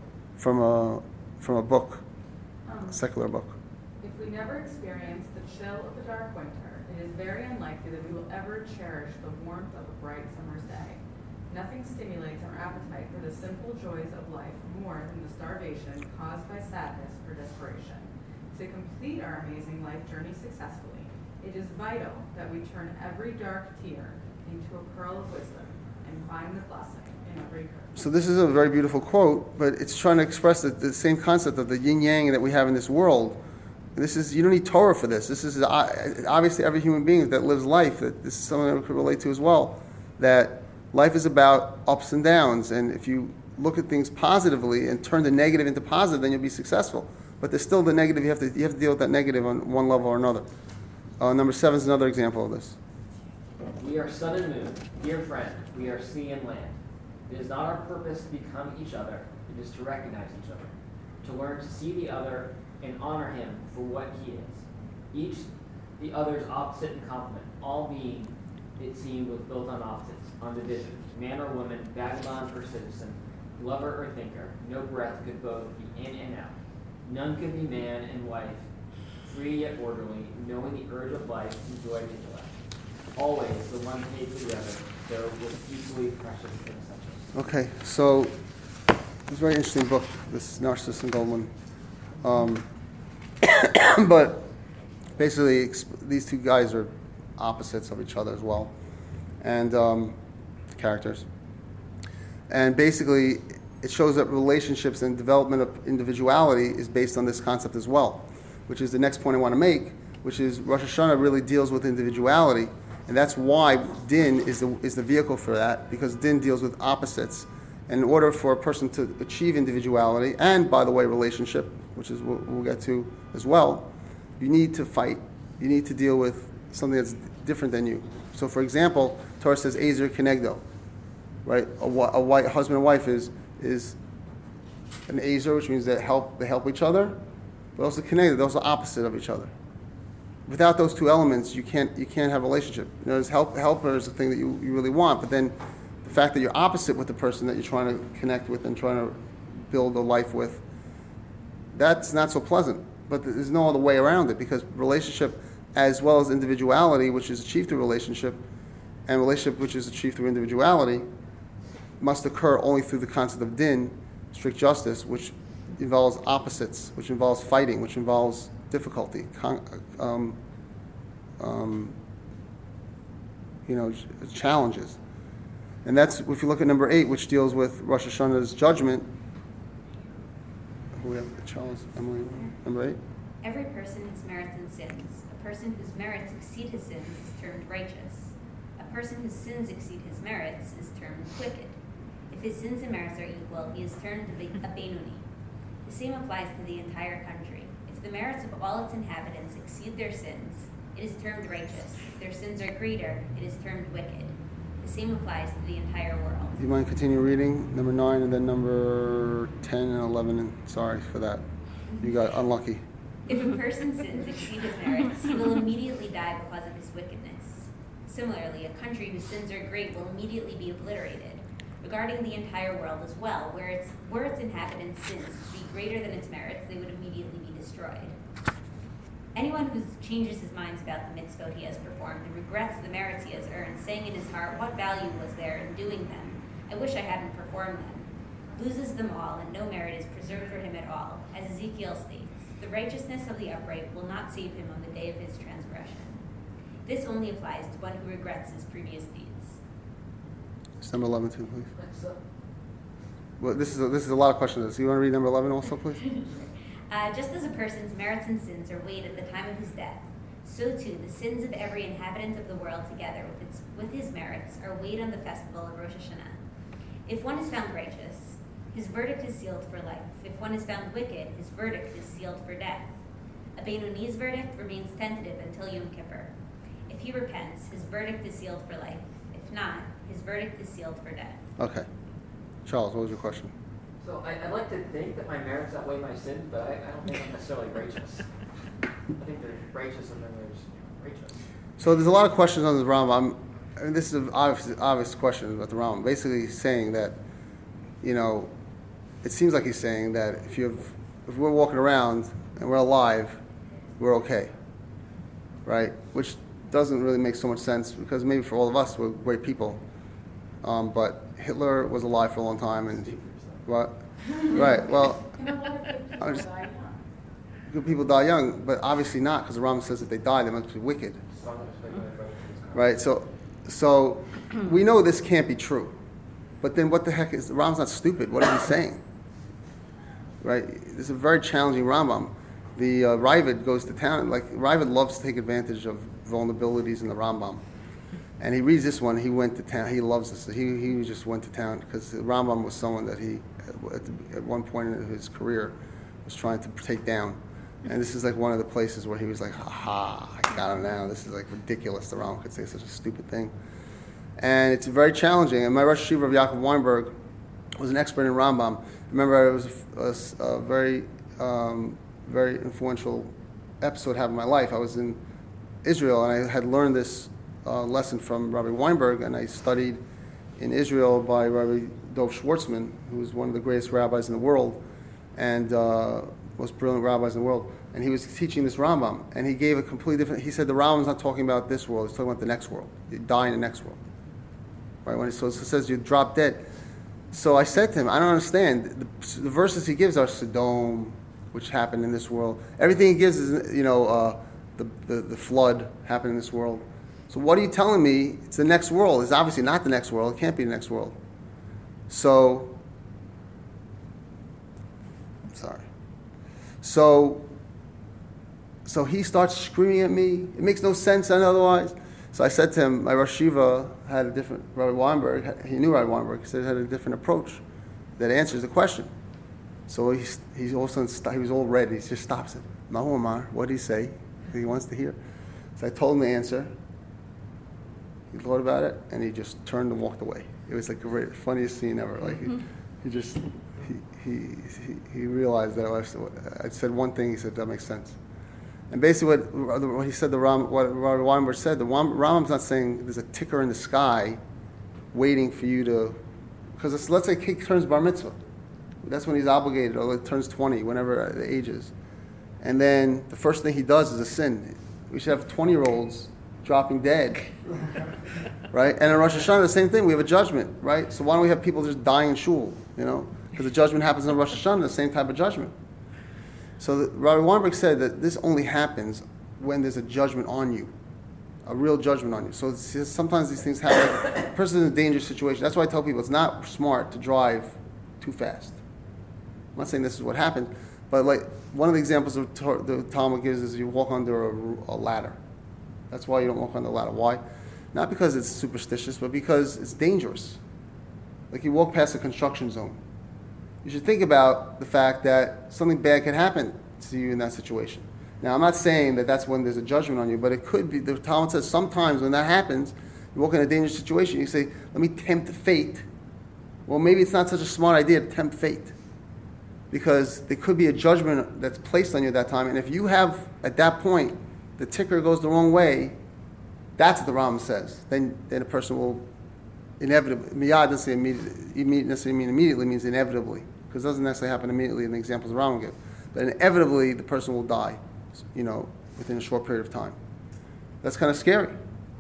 a book, a secular book. If we never experience the chill of the dark winter, it is very unlikely that we will ever cherish the warmth of a bright summer's day. Nothing stimulates our appetite for the simple joys of life more than the starvation caused by sadness or desperation. To complete our amazing life journey successfully, it is vital that we turn every dark tear into a pearl of wisdom and find the blessing in every curve. So this is a very beautiful quote, but it's trying to express the same concept of the yin-yang that we have in this world. You don't need Torah for this. This is obviously every human being that lives life, that this is something that we could relate to as well, that life is about ups and downs, and if you look at things positively and turn the negative into positive, then you'll be successful. But there's still the negative. You have to deal with that negative on one level or another. Number 7 is another example of this. We are sun and moon, dear friend, we are sea and land. It is not our purpose to become each other, it is to recognize each other, to learn to see the other and honor him for what he is. Each the other's opposite and complement, all being, it seemed, was built on opposites, on division, man or woman, vagabond or citizen, lover or thinker, no breath could both be in and out. None could be man and wife, free yet orderly, knowing the urge of life, enjoy the intellect. Always the one hates the other, though with equally precious essentials. Okay, so it's a very interesting book, this Narcissus and Goldman. But basically, these two guys are opposites of each other as well, and characters. And basically, it shows that relationships and development of individuality is based on this concept as well, which is the next point I want to make, which is Rosh Hashanah really deals with individuality, and that's why Din is the vehicle for that, because Din deals with opposites. And in order for a person to achieve individuality, and by the way, relationship, which is what we'll get to as well, you need to fight. You need to deal with something that's different than you. So, for example, Torah says Ezer Kenegdo, right? A white husband and wife is an Ezer, which means they help each other, but also Kenegdo, those are opposite of each other. Without those two elements, you can't have a relationship. You know, helper is the thing that you really want, but then the fact that you're opposite with the person that you're trying to connect with and trying to build a life with, that's not so pleasant. But there's no other way around it, because relationship, as well as individuality, which is achieved through relationship, and relationship which is achieved through individuality, must occur only through the concept of din, strict justice, which involves opposites, which involves fighting, which involves difficulty, challenges. And that's, if you look at number 8, which deals with Rosh Hashanah's judgment. Who we have? Charles, Emily, number 8. Every person has merits and sins. A person whose merits exceed his sins is termed righteous. A person whose sins exceed his merits is termed wicked. If his sins and merits are equal, he is termed a Benoni. The same applies to the entire country. If the merits of all its inhabitants exceed their sins, it is termed righteous. If their sins are greater, it is termed wicked. The same applies to the entire world. Do you mind continue reading number 9 and then number 10 and 11? And sorry for that. You got unlucky. If a person's sins exceed his merits, he will immediately die because of his wickedness. Similarly, a country whose sins are great will immediately be obliterated. Regarding the entire world as well, were its inhabitants' sins to be greater than its merits, they would immediately be destroyed. Anyone who changes his mind about the mitzvot he has performed and regrets the merits he has earned, saying in his heart, what value was there in doing them? I wish I hadn't performed them. Loses them all, and no merit is preserved for him at all. As Ezekiel states, the righteousness of the upright will not save him on the day of his transgression. This only applies to one who regrets his previous deeds. It's number 11 too, please. Next up. Well, this is a lot of questions. So you want to read number 11 also, please? Just as a person's merits and sins are weighed at the time of his death, so too the sins of every inhabitant of the world together with his merits are weighed on the festival of Rosh Hashanah. If one is found righteous, his verdict is sealed for life. If one is found wicked, his verdict is sealed for death. A Benoni's verdict remains tentative until Yom Kippur. If he repents, his verdict is sealed for life. If not, his verdict is sealed for death. Okay. Charles, what was your question? So I'd like to think that my merits outweigh my sins, but I don't think I'm necessarily righteous. I think there's righteous and then there's righteous. So there's a lot of questions on the Rambam. I mean, this is an obvious question about the Rambam. Basically, he's saying that, it seems like he's saying that if we're walking around and we're alive, we're okay, right? Which doesn't really make so much sense because maybe for all of us, we're great people. But Hitler was alive for a long time, and what? Right. Well, good people die young, but obviously not, because the Rambam says if they die, they must be wicked. Right. So we know this can't be true, but then what the heck is the Rambam's not stupid? What is he saying? Right. This is a very challenging Rambam. The Ravid goes to town. Like Ravid loves to take advantage of vulnerabilities in the Rambam. And he reads this one. He went to town. He loves this. He just went to town because the Rambam was someone that he, at one point in his career, was trying to take down. And this is like one of the places where he was like, "Ha! I got him now. This is like ridiculous. The Rambam could say such a stupid thing." And it's very challenging. And my Rosh Yeshiva of Yaakov Weinberg was an expert in Rambam. Remember, it was a very, very influential episode happened in my life. I was in Israel and I had learned this lesson from Rabbi Weinberg, and I studied in Israel by Rabbi Dov Schwartzman, who was one of the greatest rabbis in the world and most brilliant rabbis in the world. And he was teaching this Rambam, and he gave a completely different. He said the Rambam's not talking about this world; he's talking about the next world. You die in the next world, right? So it says you drop dead. So I said to him, I don't understand. The verses he gives are Sodom, which happened in this world. Everything he gives is, the flood happened in this world. So what are you telling me? It's the next world. It's obviously not the next world. It can't be the next world. So he starts screaming at me. It makes no sense otherwise. So I said to him, my Rosh Yeshiva had a different, Rabbi Weinberg, he knew Rabbi Weinberg, he said he had a different approach that answers the question. So he's all of a sudden, he was all red, he just stops it. Mahu Amar, what did he say? He wants to hear. So I told him the answer. He thought about it, and he just turned and walked away. It was like the funniest scene ever. Like he realized that I said one thing. He said that makes sense. And basically, what he said, what Rabbi Weinberg said, the Rambam's not saying there's a ticker in the sky waiting for you to, because let's say a kid turns bar mitzvah, that's when he's obligated, or turns 20, whenever the age is, and then the first thing he does is a sin. We should have 20-year-olds dropping dead, right? And in Rosh Hashanah, the same thing. We have a judgment, right? So why don't we have people just dying in shul, Because the judgment happens in Rosh Hashanah, the same type of judgment. So Rabbi Weinberg said that this only happens when there's a judgment on you, a real judgment on you. So sometimes these things happen. A person in a dangerous situation. That's why I tell people it's not smart to drive too fast. I'm not saying this is what happened, but like one of the examples the Talmud gives is you walk under a ladder. That's why you don't walk on the ladder. Why? Not because it's superstitious, but because it's dangerous. like you walk past a construction zone. You should think about the fact that something bad could happen to you in that situation. Now, I'm not saying that that's when there's a judgment on you, but it could be. The Talmud says sometimes when that happens, you walk in a dangerous situation, you say, let me tempt fate. Well, maybe it's not such a smart idea to tempt fate, because there could be a judgment that's placed on you at that time. And if you have, at that point, the ticker goes the wrong way, that's what the Rambam says. Then a person will inevitably, miyad doesn't say necessarily mean immediately, means inevitably, because it doesn't necessarily happen immediately in the examples the Rambam gives. But inevitably, the person will die, within a short period of time. That's kind of scary.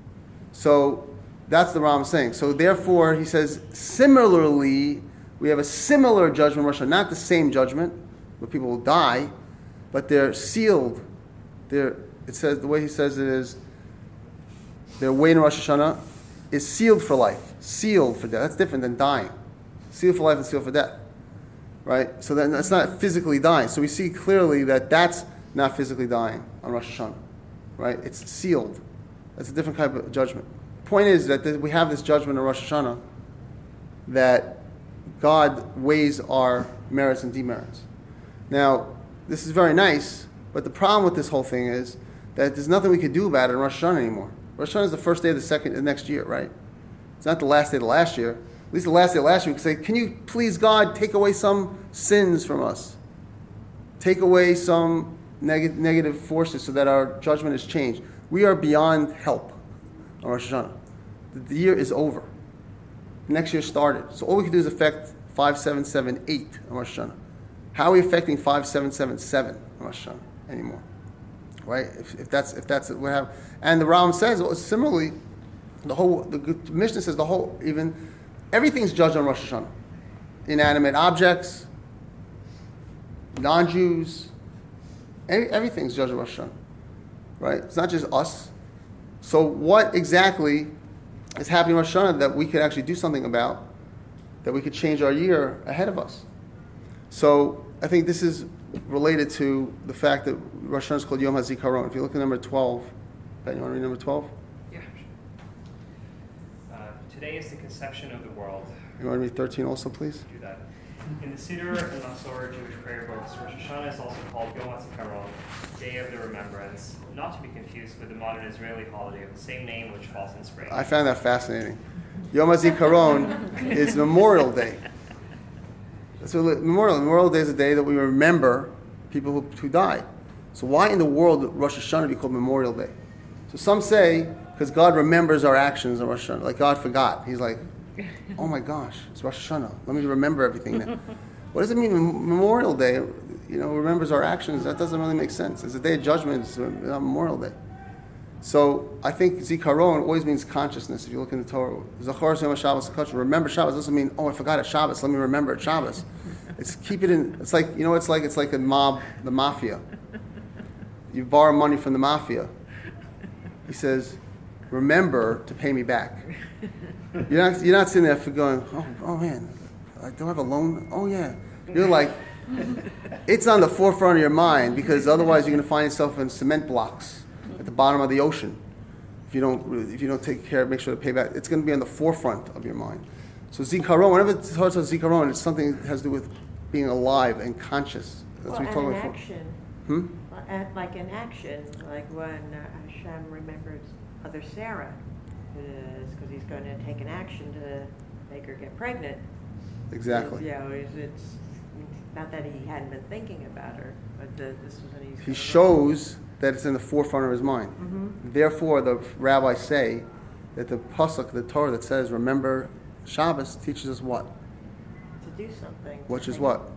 So that's the Rambam saying. So therefore, he says, similarly, we have a similar judgment, Rosh Hashanah, not the same judgment, where people will die, but they're sealed. It says, the way he says it is, their way in Rosh Hashanah is sealed for life, sealed for death. That's different than dying. Sealed for life and sealed for death. Right? So then that's not physically dying. So we see clearly that that's not physically dying on Rosh Hashanah. Right? It's sealed. That's a different type of judgment. The point is that we have this judgment on Rosh Hashanah that God weighs our merits and demerits. Now, this is very nice, but the problem with this whole thing is that there's nothing we could do about it in Rosh Hashanah anymore. Rosh Hashanah is the first day of the next year, right? It's not the last day of the last year. At least the last day of last year, we could say, can you please, God, take away some sins from us? Take away some negative forces so that our judgment is changed. We are beyond help on Rosh Hashanah. The year is over. Next year started. So all we can do is affect 5778 on Rosh Hashanah. How are we affecting 5777 on Rosh Hashanah anymore? Right? If that's what we have. And the Rambam says, similarly, the Mishnah says everything's judged on Rosh Hashanah. Inanimate objects, non-Jews, everything's judged on Rosh Hashanah. Right? It's not just us. So what exactly is happening in Rosh Hashanah that we could actually do something about, that we could change our year ahead of us? So I think this is related to the fact that Rosh Hashanah is called Yom HaZikaron. If you look at number 12, Ben, you want to read number 12? Yeah. Today is the conception of the world. You want to read 13 also, please? Do that. In the Siddur and Masor Jewish prayer books, Rosh Hashanah is also called Yom HaZikaron, Day of the Remembrance, not to be confused with the modern Israeli holiday of the same name which falls in spring. I found that fascinating. Yom HaZikaron is Memorial Day. So Memorial Day is a day that we remember people who died. So why in the world would Rosh Hashanah be called Memorial Day? So some say because God remembers our actions on Rosh Hashanah. Like God forgot. He's like, oh my gosh, it's Rosh Hashanah. Let me remember everything now. What does it mean Memorial Day? Remembers our actions. That doesn't really make sense. It's a day of judgment. It's not Memorial Day. So I think Zikaron always means consciousness. If you look in the Torah, Zachor Yom HaShabbos, remember Shabbos doesn't mean, oh, I forgot it's Shabbos. Let me remember it's Shabbos. It's keep it in. It's like it's like a mob, the mafia. You borrow money from the mafia. He says, remember to pay me back. You're not sitting there for going, oh man, I don't have a loan. Oh yeah. You're like, it's on the forefront of your mind, because otherwise you're going to find yourself in cement blocks at the bottom of the ocean. If you don't take care, make sure to pay back, it's going to be on the forefront of your mind. So Zikaron, whenever it talks about Zikaron, it's something that has to do with being alive and conscious. That's what we talk about. Action. Like an action, like when Hashem remembers Mother Sarah, because he's going to take an action to make her get pregnant. Exactly. It's not that he hadn't been thinking about her, but this was when he shows that it's in the forefront of his mind. Mm-hmm. Therefore, the rabbis say that the pasuk, the Torah that says "Remember Shabbos," teaches us what? To do something. Which is what?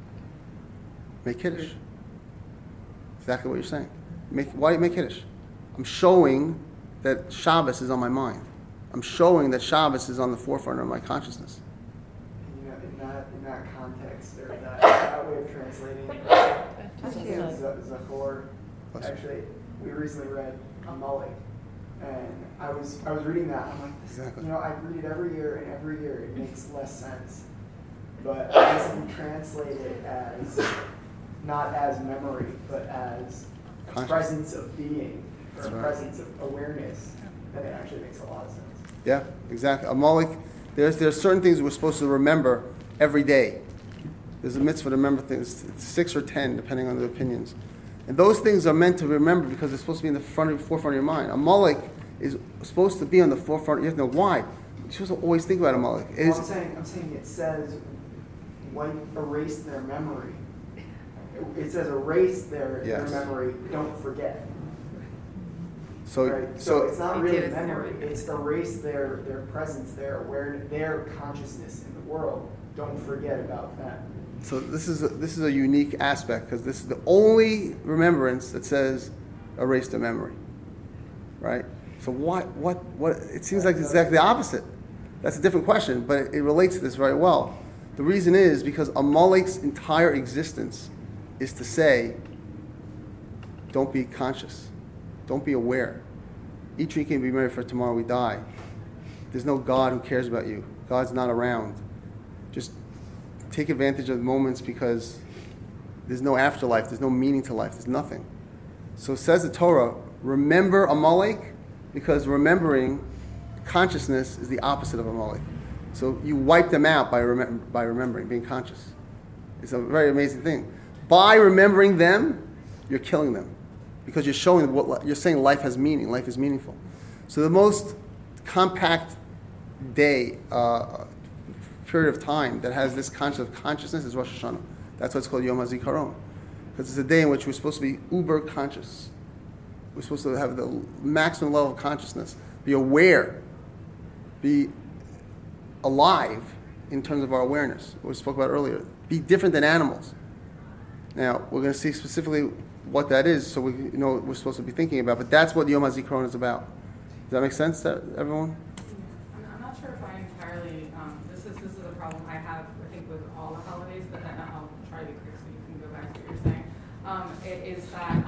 Make Kiddush. Exactly what you're saying. Why do you make Kiddush? I'm showing that Shabbos is on my mind. I'm showing that Shabbos is on the forefront of my consciousness. In that context, or that way of translating Zachor. Actually, we recently read Amalek, and I was reading that. I'm like, exactly. I read it every year, and every year it makes less sense. But I guess if you translate it as not as memory, but as a presence of being, or a presence of awareness, then it actually makes a lot of sense. Yeah, exactly. Amalek There's certain things we're supposed to remember every day. There's a mitzvah to remember things, 6 or 10, depending on the opinions. And those things are meant to remember because they're supposed to be in the forefront of your mind. Amalek is supposed to be on the forefront. You have to know why. You're supposed to always think about Amalek. Well, I'm saying it says, erase their memory. It says erase their memory, don't forget. So, right? so it's not really memory. It's erase their presence, their awareness, their consciousness in the world. Don't forget about that. So this is a unique aspect because this is the only remembrance that says erase the memory, right? So what? It seems like it's exactly the opposite. That's a different question, but it relates to this very well. The reason is because Amalek's entire existence is to say, don't be conscious, don't be aware. Eat, drink, and be merry, for tomorrow we die. There's no God who cares about you. God's not around. Just take advantage of the moments because there's no afterlife, there's no meaning to life, there's nothing. So says the Torah, remember Amalek, because remembering consciousness is the opposite of Amalek. So you wipe them out by remembering, being conscious. It's a very amazing thing. By remembering them, you're killing them because you're showing you're saying life has meaning, life is meaningful. So the most compact day, period of time that has this concept of consciousness is Rosh Hashanah. That's why it's called Yom HaZikaron. Because it's a day in which we're supposed to be uber conscious. We're supposed to have the maximum level of consciousness, be aware, be alive in terms of our awareness, what we spoke about earlier. Be different than animals. Now, we're going to see specifically what that is so we know what we're supposed to be thinking about, but that's what Yom HaZikaron is about. Does that make sense to everyone? I'm not sure if I entirely, this is a problem I have, I think, with all the holidays, but then I'll try to be quick so you can go back to what you're saying. It is that,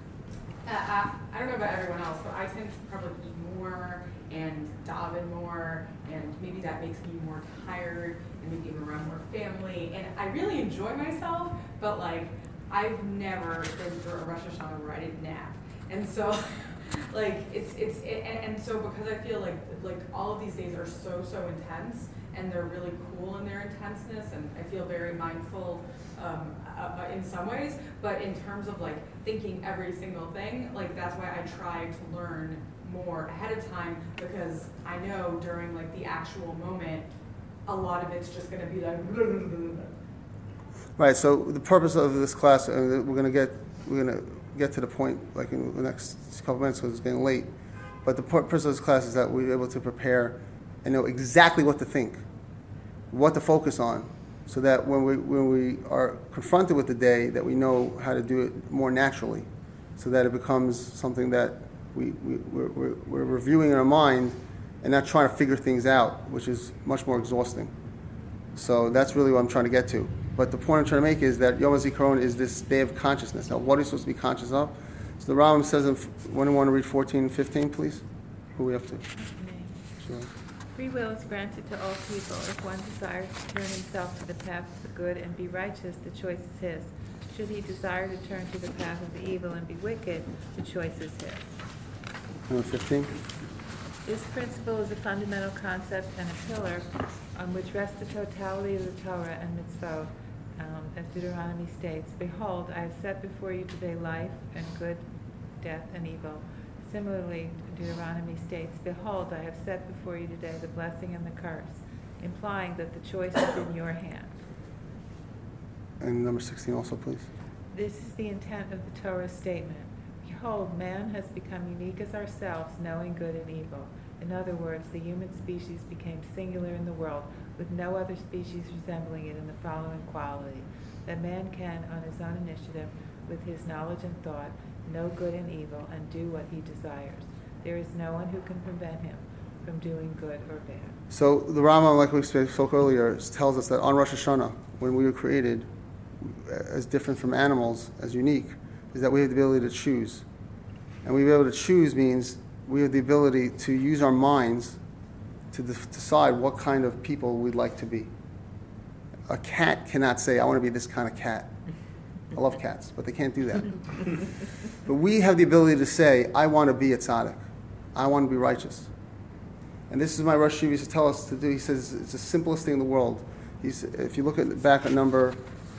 I don't know about everyone else, but I tend to probably eat more and daven more, and maybe that makes me more tired, and maybe I'm around more family, and I really enjoy myself, but like, I've never been through a Rosh Hashanah where I didn't nap, and so, like, and so because I feel like all of these days are so intense, and they're really cool in their intenseness, and I feel very mindful in some ways, but in terms of like thinking every single thing, like that's why I try to learn more ahead of time, because I know during like the actual moment, a lot of it's just going to be like. Right. So the purpose of this class, we're going to get to the point like in the next couple minutes because it's getting late. But the purpose of this class is that we're able to prepare and know exactly what to think, what to focus on, so that when we are confronted with the day, that we know how to do it more naturally, so that it becomes something that we're reviewing in our mind and not trying to figure things out, which is much more exhausting. So that's really what I'm trying to get to. But the point I'm trying to make is that Yom HaZikaron is this day of consciousness. Now, what are you supposed to be conscious of? So the Rambam says, when you want to read 14 and 15, please? Who are we up to? Sure. Free will is granted to all people. If one desires to turn himself to the path of the good and be righteous, the choice is his. Should he desire to turn to the path of the evil and be wicked, the choice is his. Number 15. This principle is a fundamental concept and a pillar on which rests the totality of the Torah and mitzvot. As Deuteronomy states, behold, I have set before you today life and good, death and evil. Similarly, Deuteronomy states, behold, I have set before you today the blessing and the curse, implying that the choice is in your hand. And number 16 also, please. This is the intent of the Torah's statement. Behold, man has become unique as ourselves, knowing good and evil. In other words, the human species became singular in the world, with no other species resembling it in the following quality: that man can, on his own initiative, with his knowledge and thought, know good and evil, and do what he desires. There is no one who can prevent him from doing good or bad. So the Rambam, like we spoke earlier, tells us that on Rosh Hashanah, when we were created as different from animals, as unique, is that we have the ability to choose. And we be able to choose means we have the ability to use our minds to decide what kind of people we'd like to be. A cat cannot say, I want to be this kind of cat. I love cats, but they can't do that. But we have the ability to say, I want to be a tzaddik. I want to be righteous. And this is my Rosh Hashanah used to tell us to do. He says it's the simplest thing in the world. If you look back at number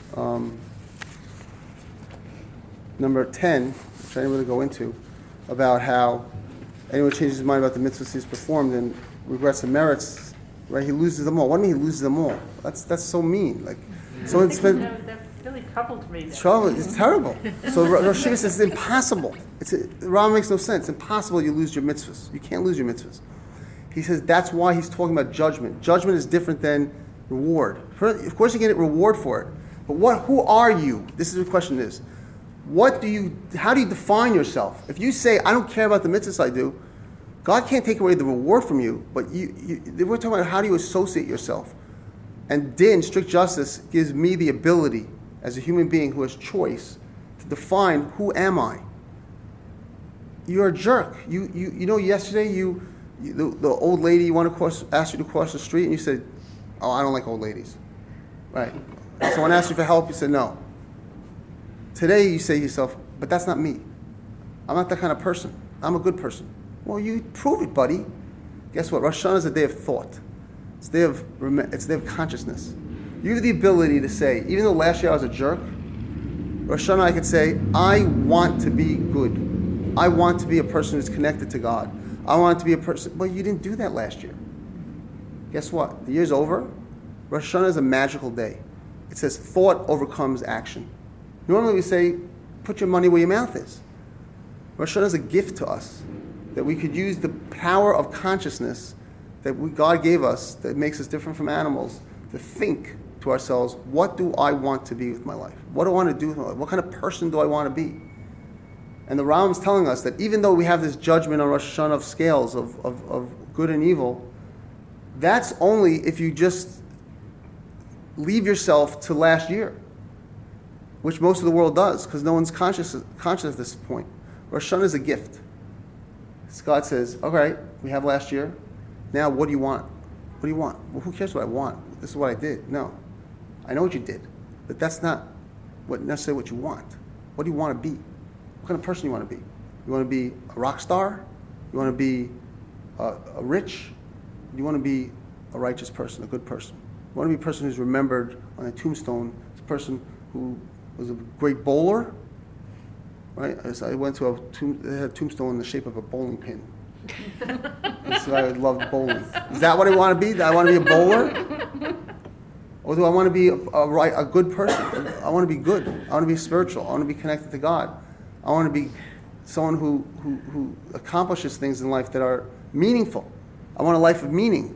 10, which I didn't really go into, about how anyone changes his mind about the mitzvahs he's performed and regrets and merits, right? He loses them all. What do you mean he loses them all? That's so mean. Like, someone spent. That really troubled me. It's terrible. So Rosh Hashanah says it's impossible. The Rambam makes no sense. It's impossible you lose your mitzvahs. You can't lose your mitzvahs. He says that's why he's talking about judgment. Judgment is different than reward. Of course you get a reward for it. But who are you? This is the question is. How do you define yourself? If you say, I don't care about the mitzvahs I do, God can't take away the reward from you, but we're talking about how do you associate yourself. And din, strict justice, gives me the ability, as a human being who has choice, to define who am I. You're a jerk. You know, yesterday the old lady asked you to cross the street, and you said, oh, I don't like old ladies. Right. Someone asked you for help, you said no. Today you say to yourself, but that's not me. I'm not that kind of person. I'm a good person. Well, you prove it, buddy. Guess what? Rosh Hashanah is a day of thought. It's a day of consciousness. You have the ability to say, even though last year I was a jerk, Rosh Hashanah I could say, I want to be good. I want to be a person who's connected to God. I want to be a person. Well, you didn't do that last year. Guess what? The year's over. Rosh Hashanah is a magical day. It says thought overcomes action. Normally we say, put your money where your mouth is. Rosh Hashanah is a gift to us that we could use the power of consciousness that God gave us that makes us different from animals to think to ourselves, what do I want to be with my life? What do I want to do with my life? What kind of person do I want to be? And the Rambam is telling us that even though we have this judgment on Rosh Hashanah of scales of good and evil, that's only if you just leave yourself to last year, which most of the world does, because no one's conscious at this point. Rosh Hashanah is a gift. God says, all right, we have last year. Now what do you want? What do you want? Well, who cares what I want? This is what I did. No. I know what you did, but that's not necessarily what you want. What do you want to be? What kind of person do you want to be? You want to be a rock star? You want to be a rich? Do you want to be a righteous person, a good person? You want to be a person who's remembered on a tombstone as a person who was a great bowler? Right? So I went to they had a tombstone in the shape of a bowling pin. So I loved bowling. Is that what I want to be? Do I want to be a bowler? Or do I want to be a good person? I want to be good. I want to be spiritual. I want to be connected to God. I want to be someone who accomplishes things in life that are meaningful. I want a life of meaning.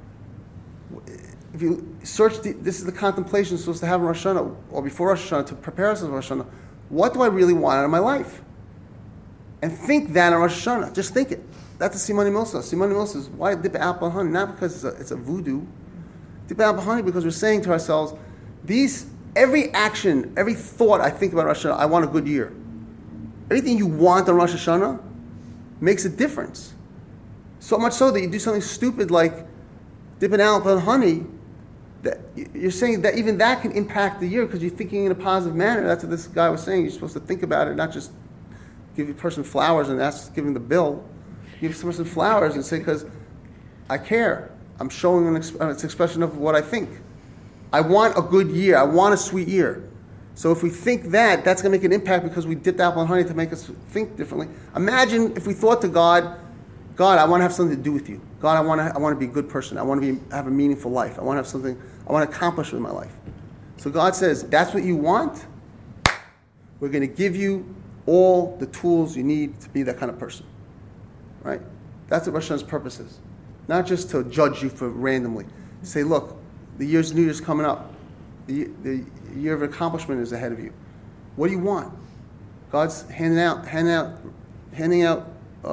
If you search, this is the contemplation supposed to have in Rosh Hashanah, or before Rosh Hashanah, to prepare us for Rosh Hashanah. What do I really want out of my life? And think that in Rosh Hashanah. Just think it. That's the Simani Milsa. Simani Milsa is why dip apple and honey? Not because it's a voodoo. Dip apple and honey because we're saying to ourselves, every action, every thought I think about Rosh Hashanah, I want a good year. Everything you want on Rosh Hashanah makes a difference. So much so that you do something stupid like dipping apple and honey, that you're saying that even that can impact the year because you're thinking in a positive manner. That's what this guy was saying. You're supposed to think about it, not just give a person flowers and give him the bill. Give the person flowers and say, because I care. I'm showing an expression of what I think. I want a good year. I want a sweet year. So if we think that's going to make an impact because we dipped apple and honey to make us think differently. Imagine if we thought to God, I want to have something to do with you. God, I want to be a good person. I want to have a meaningful life. I want to have something I want to accomplish with my life. So God says, that's what you want? We're going to give you all the tools you need to be that kind of person. Right? That's what Rosh Hashanah's purpose is. Not just to judge you for randomly. Say, look, the New Year's coming up. The year of accomplishment is ahead of you. What do you want? God's handing out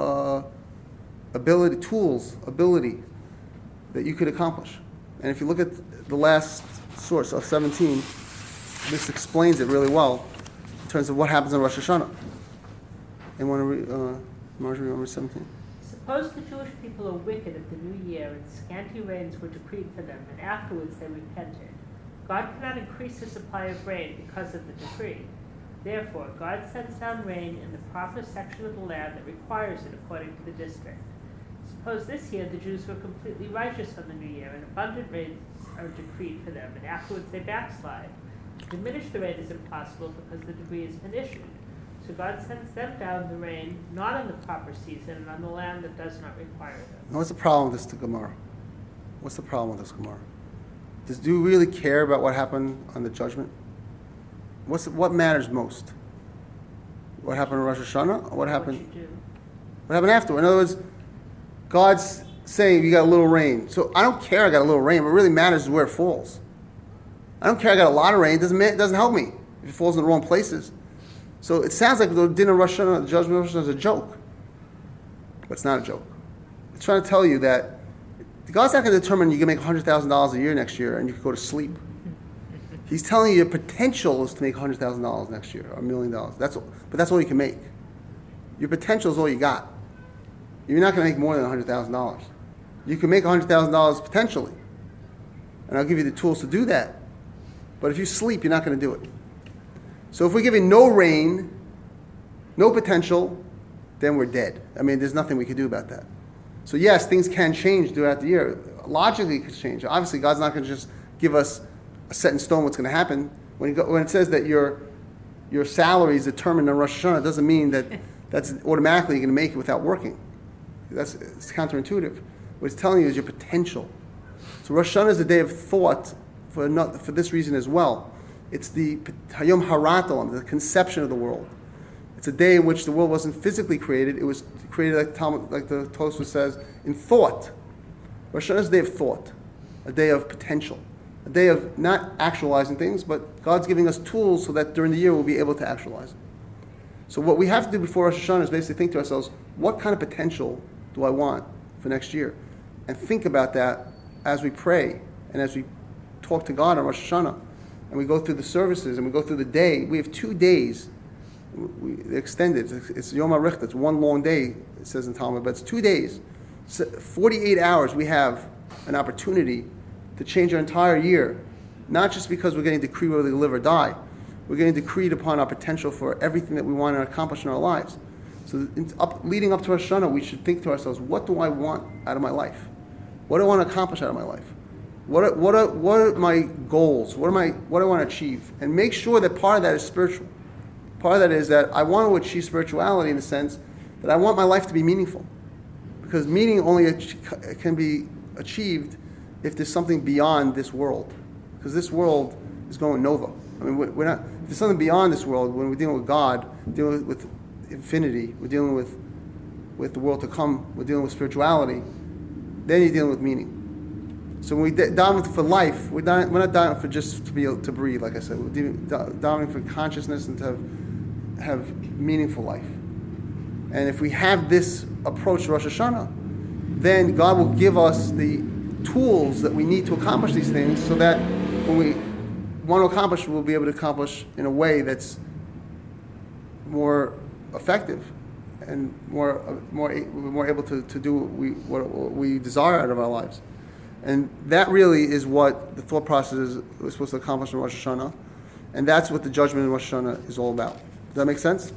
ability that you could accomplish. And if you look at the last source of 17, this explains it really well in terms of what happens on Rosh Hashanah. And want to read, Marjorie, number 17. Suppose the Jewish people are wicked at the new year, and scanty rains were decreed for them, and afterwards they repented. God cannot increase the supply of rain because of the decree. Therefore, God sends down rain in the proper section of the land that requires it according to the district. Suppose this year the Jews were completely righteous on the new year, and abundant rains are decreed for them, and afterwards they backslide. To diminish the rain is impossible because the decree has been issued. So God sends them down the rain, not in the proper season, and on the land that does not require them. What's the problem with this Gemara? What's the problem with this Gemara? Do you really care about what happened on the judgment? What matters most? What happened in Rosh Hashanah? Or what happened? What happened after? In other words, God's saying you got a little rain. So I don't care I got a little rain. What really matters is where it falls. I don't care I got a lot of rain. It doesn't help me if it falls in the wrong places. So it sounds like the dinner of Rosh Hashanah, the judgment of Rosh Hashanah is a joke. But it's not a joke. It's trying to tell you that God's not going to determine you can make $100,000 a year next year and you can go to sleep. He's telling you your potential is to make $100,000 next year or $1 million. But that's all you can make. Your potential is all you got. You're not going to make more than $100,000. You can make $100,000 potentially. And I'll give you the tools to do that. But if you sleep, you're not going to do it. So if we're giving no rain, no potential, then we're dead. I mean, there's nothing we can do about that. So yes, things can change throughout the year. Logically, it could change. Obviously, God's not going to just give us a set in stone what's going to happen. When it says that your salary is determined on Rosh Hashanah, it doesn't mean that that's automatically going to make it without working. It's counterintuitive. What it's telling you is your potential. So Rosh Hashanah is a day of thought for this reason as well. It's the Hayom Haratom, the conception of the world. It's a day in which the world wasn't physically created. It was created, like the Tosfos says, in thought. Rosh Hashanah is a day of thought, a day of potential, a day of not actualizing things, but God's giving us tools so that during the year we'll be able to actualize it. So what we have to do before Rosh Hashanah is basically think to ourselves, what kind of potential do I want for next year? And think about that as we pray and as we talk to God on Rosh Hashanah. And we go through the services and we go through the day. We have 2 days. They're extended. It's Yom HaRichta. It's one long day, it says in Talmud, but it's 2 days. 48 hours we have an opportunity to change our entire year. Not just because we're getting decreed whether we live or die. We're getting decreed upon our potential for everything that we want to accomplish in our lives. So leading up to Rosh Hashanah, we should think to ourselves, what do I want out of my life? What do I want to accomplish out of my life? What are my goals? What do I want to achieve? And make sure that part of that is spiritual. Part of that is that I want to achieve spirituality in the sense that I want my life to be meaningful. Because meaning only can be achieved if there's something beyond this world. Because this world is going nova. I mean, we're not. If there's something beyond this world, when we're dealing with God, dealing with infinity, we're dealing with the world to come, we're dealing with spirituality, then you're dealing with meaning. So when we dive for life, we're not diving for just to be able to breathe, like I said. We're diving for consciousness and to have meaningful life. And if we have this approach to Rosh Hashanah, then God will give us the tools that we need to accomplish these things so that when we want to accomplish, we'll be able to accomplish in a way that's more effective and more able to do what we desire out of our lives. And that really is what the thought process is we're supposed to accomplish in Rosh Hashanah. And that's what the judgment in Rosh Hashanah is all about. Does that make sense?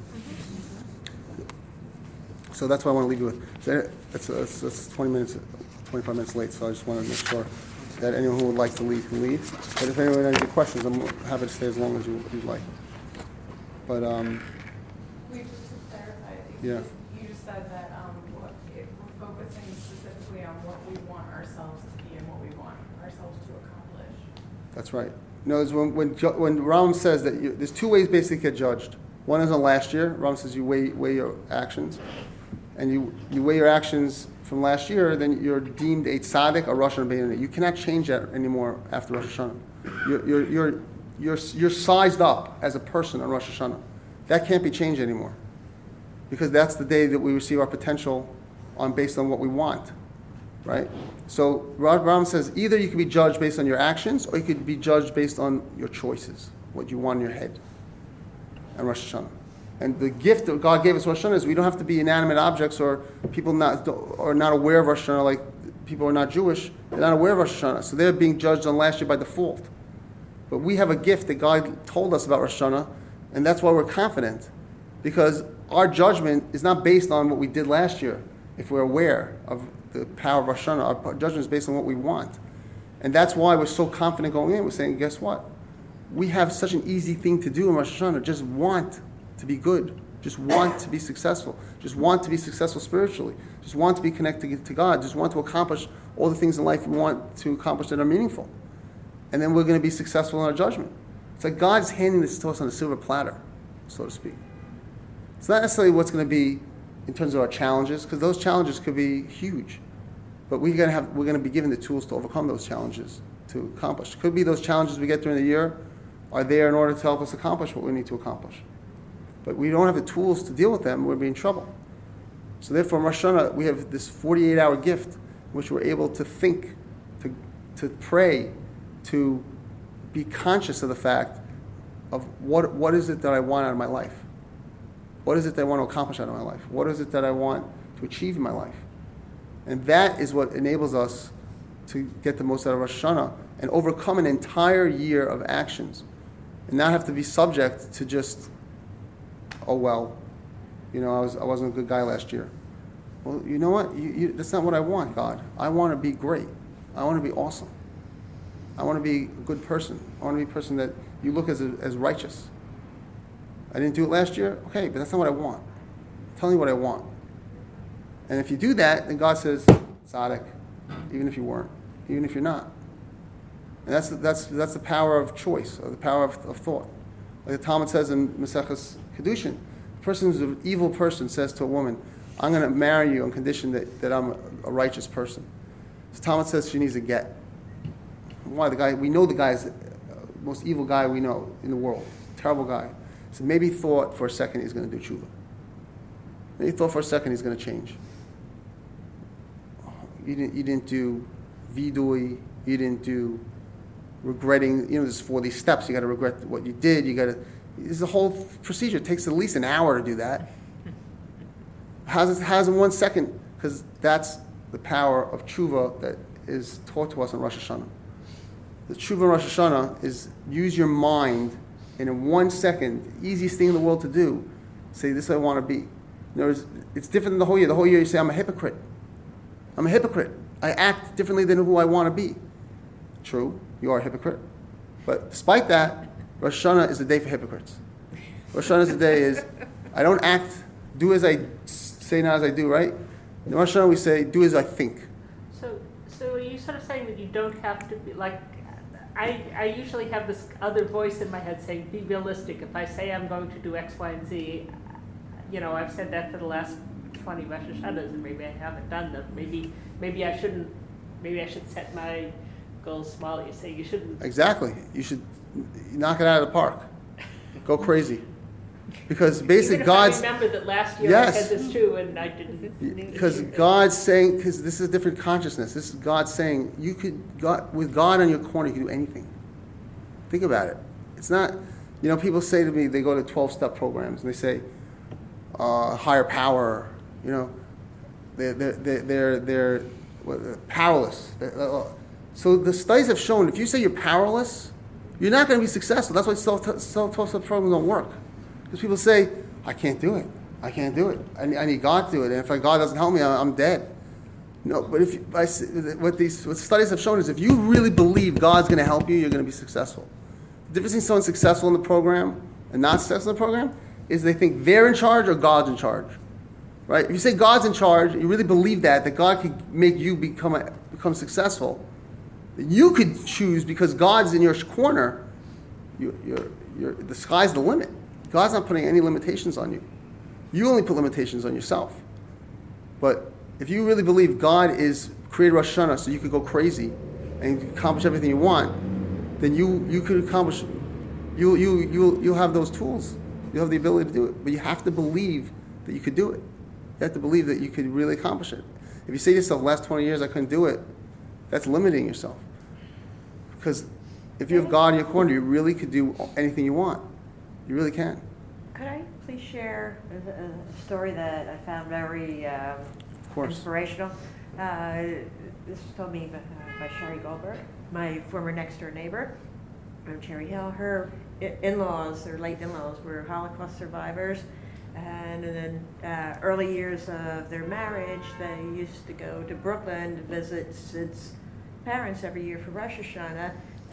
So that's what I want to leave you with. So it's 25 minutes late, so I just want to make sure that anyone who would like to leave can leave. But if anyone has any questions, I'm happy to stay as long as you'd like. But, We just to clarify, yeah. You just said that if we're focusing specifically on what we want ourselves to be and what we want ourselves to accomplish. That's right. No, it's when Ram says that there's 2 ways basically to get judged. One is on last year. Ram says you weigh your actions. And you weigh your actions from last year, then you're deemed a tzaddik or Rosh Hashanah. You cannot change that anymore after Rosh Hashanah. You're sized up as a person on Rosh Hashanah. That can't be changed anymore. Because that's the day that we receive our potential based on what we want. Right? So Ram says either you can be judged based on your actions or you could be judged based on your choices, what you want in your head on Rosh Hashanah. And the gift that God gave us Rosh Hashanah is we don't have to be inanimate objects or people are not aware of Rosh Hashanah, like people who are not Jewish, they're not aware of Rosh Hashanah. So they're being judged on last year by default. But we have a gift that God told us about Rosh Hashanah, and that's why we're confident. Because our judgment is not based on what we did last year, if we're aware of the power of Rosh Hashanah. Our judgment is based on what we want. And that's why we're so confident going in. We're saying, guess what? We have such an easy thing to do in Rosh Hashanah. Just want to be good. Just want to be successful. Just want to be successful spiritually. Just want to be connected to God. Just want to accomplish all the things in life we want to accomplish that are meaningful. And then we're going to be successful in our judgment. It's like God's handing this to us on a silver platter, so to speak. It's not necessarily what's going to be in terms of our challenges, because those challenges could be huge. But we're going to be given the tools to overcome those challenges to accomplish. It could be those challenges we get during the year are there in order to help us accomplish what we need to accomplish. But we don't have the tools to deal with them, we'll be in trouble. So therefore, in Rosh Hashanah, we have this 48-hour gift in which we're able to think, to pray, to be conscious of the fact of what is it that I want out of my life? What is it that I want to accomplish out of my life? What is it that I want to achieve in my life? And that is what enables us to get the most out of Rosh Hashanah and overcome an entire year of actions and not have to be subject to just, oh, well, I wasn't a good guy last year. Well, you know what? That's not what I want, God. I want to be great. I want to be awesome. I want to be a good person. I want to be a person that you look as righteous. I didn't do it last year? Okay, but that's not what I want. Tell me what I want. And if you do that, then God says, tzaddik, even if you weren't, even if you're not. And that's the power of choice, or the power of thought. Like the Talmud says in Maseches Kedushin, a person who's an evil person says to a woman, I'm going to marry you on condition that I'm a righteous person. So Talmud says she needs a get. Why? We know the guy is the most evil guy we know in the world. Terrible guy. So maybe he thought for a second he's going to do tshuva. Maybe he thought for a second he's going to change. You didn't do vidui. You didn't do regretting. There's 4 these steps. You got to regret what you did. It's a whole procedure. It takes at least an hour to do that. How's in 1 second? Because that's the power of tshuva that is taught to us on Rosh Hashanah. The tshuva in Rosh Hashanah is use your mind, and in 1 second, the easiest thing in the world to do, say, this I want to be. It's different than the whole year. The whole year you say, I'm a hypocrite. I'm a hypocrite. I act differently than who I want to be. True, you are a hypocrite. But despite that, Rosh Hashanah is the day for hypocrites. Rosh Hashanah is the day I don't do as I say, not as I do, right? In Rosh Hashanah we say, do as I think. So are you sort of saying that you don't have to be, like, I usually have this other voice in my head saying, be realistic. If I say I'm going to do X, Y, and Z, I've said that for the last 20 Rosh Hashanahs, and maybe I haven't done them. Maybe I shouldn't. Maybe I should set my goals smaller. You say you shouldn't. Exactly. You should knock it out of the park. Go crazy. Because basically Even if God's... I remember that last year Yes. I said this too, and I didn't. Because God's saying, because this is a different consciousness. This is God saying, with God on your corner, you can do anything. Think about it. It's not, people say to me, they go to 12-step programs, and they say, higher power, they're powerless. So the studies have shown, if you say you're powerless, you're not going to be successful. That's why 12-step programs don't work. Because people say, I can't do it. I can't do it. I need God to do it. And if God doesn't help me, I'm dead. No, but what studies have shown is if you really believe God's going to help you, you're going to be successful. The difference between someone successful in the program and not successful in the program is they think they're in charge or God's in charge. Right? If you say God's in charge, you really believe that God could make you become successful, you could choose because God's in your corner. The sky's the limit. God's not putting any limitations on you. You only put limitations on yourself. But if you really believe God is created Rosh Hashanah so you could go crazy and accomplish everything you want, then you could accomplish. You'll have those tools. You have the ability to do it. But you have to believe that you could do it. You have to believe that you could really accomplish it. If you say to yourself, last 20 years I couldn't do it, that's limiting yourself. Because if you have God in your corner, you really could do anything you want. You really can. Could I please share a story that I found very inspirational? This was told me by Sherry Goldberg, my former next-door neighbor from Cherry Hill. Her in-laws, her late in-laws, were Holocaust survivors, And in the early years of their marriage, they used to go to Brooklyn to visit Sid's parents every year for Rosh Hashanah.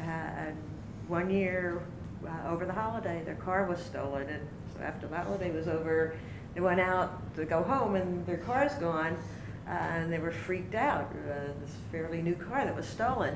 One year, over the holiday, their car was stolen, and so after the holiday was over, they went out to go home, and their car's gone, and they were freaked out. This fairly new car that was stolen,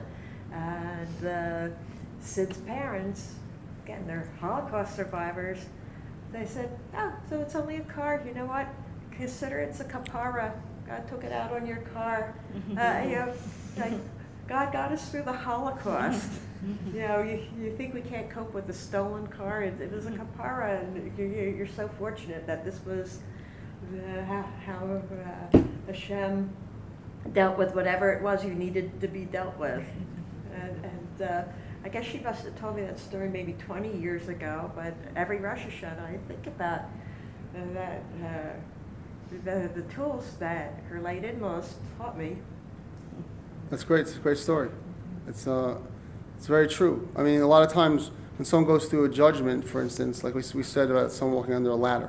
and Sid's parents, again, they're Holocaust survivors. They said, "Oh, so it's only a car. You know what? Consider it's a kapara. God took it out on your car. Like, God got us through the Holocaust. You think we can't cope with a stolen car? It was a kapara, and you're so fortunate that this was how Hashem dealt with whatever it was you needed to be dealt with." And I guess she must have told me that story maybe 20 years ago, but every Rosh Hashanah I think about that the tools that her late in-laws taught me. That's great. It's a great story. It's very true. I mean, a lot of times when someone goes through a judgment, for instance, like we said about someone walking under a ladder.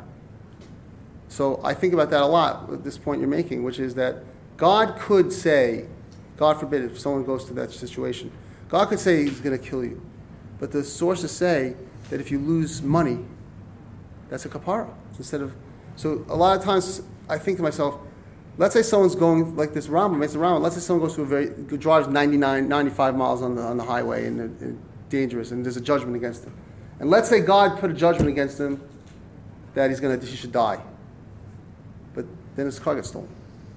So I think about that a lot at this point you're making, which is that God could say, God forbid if someone goes through that situation, God could say he's going to kill you. But the sources say that if you lose money, that's a kapara. So a lot of times I think to myself, let's say someone's going like this Rambam, let's say someone goes to drives 95 miles on the highway and dangerous, and there's a judgment against him. And let's say God put a judgment against him that he should die. But then his car gets stolen.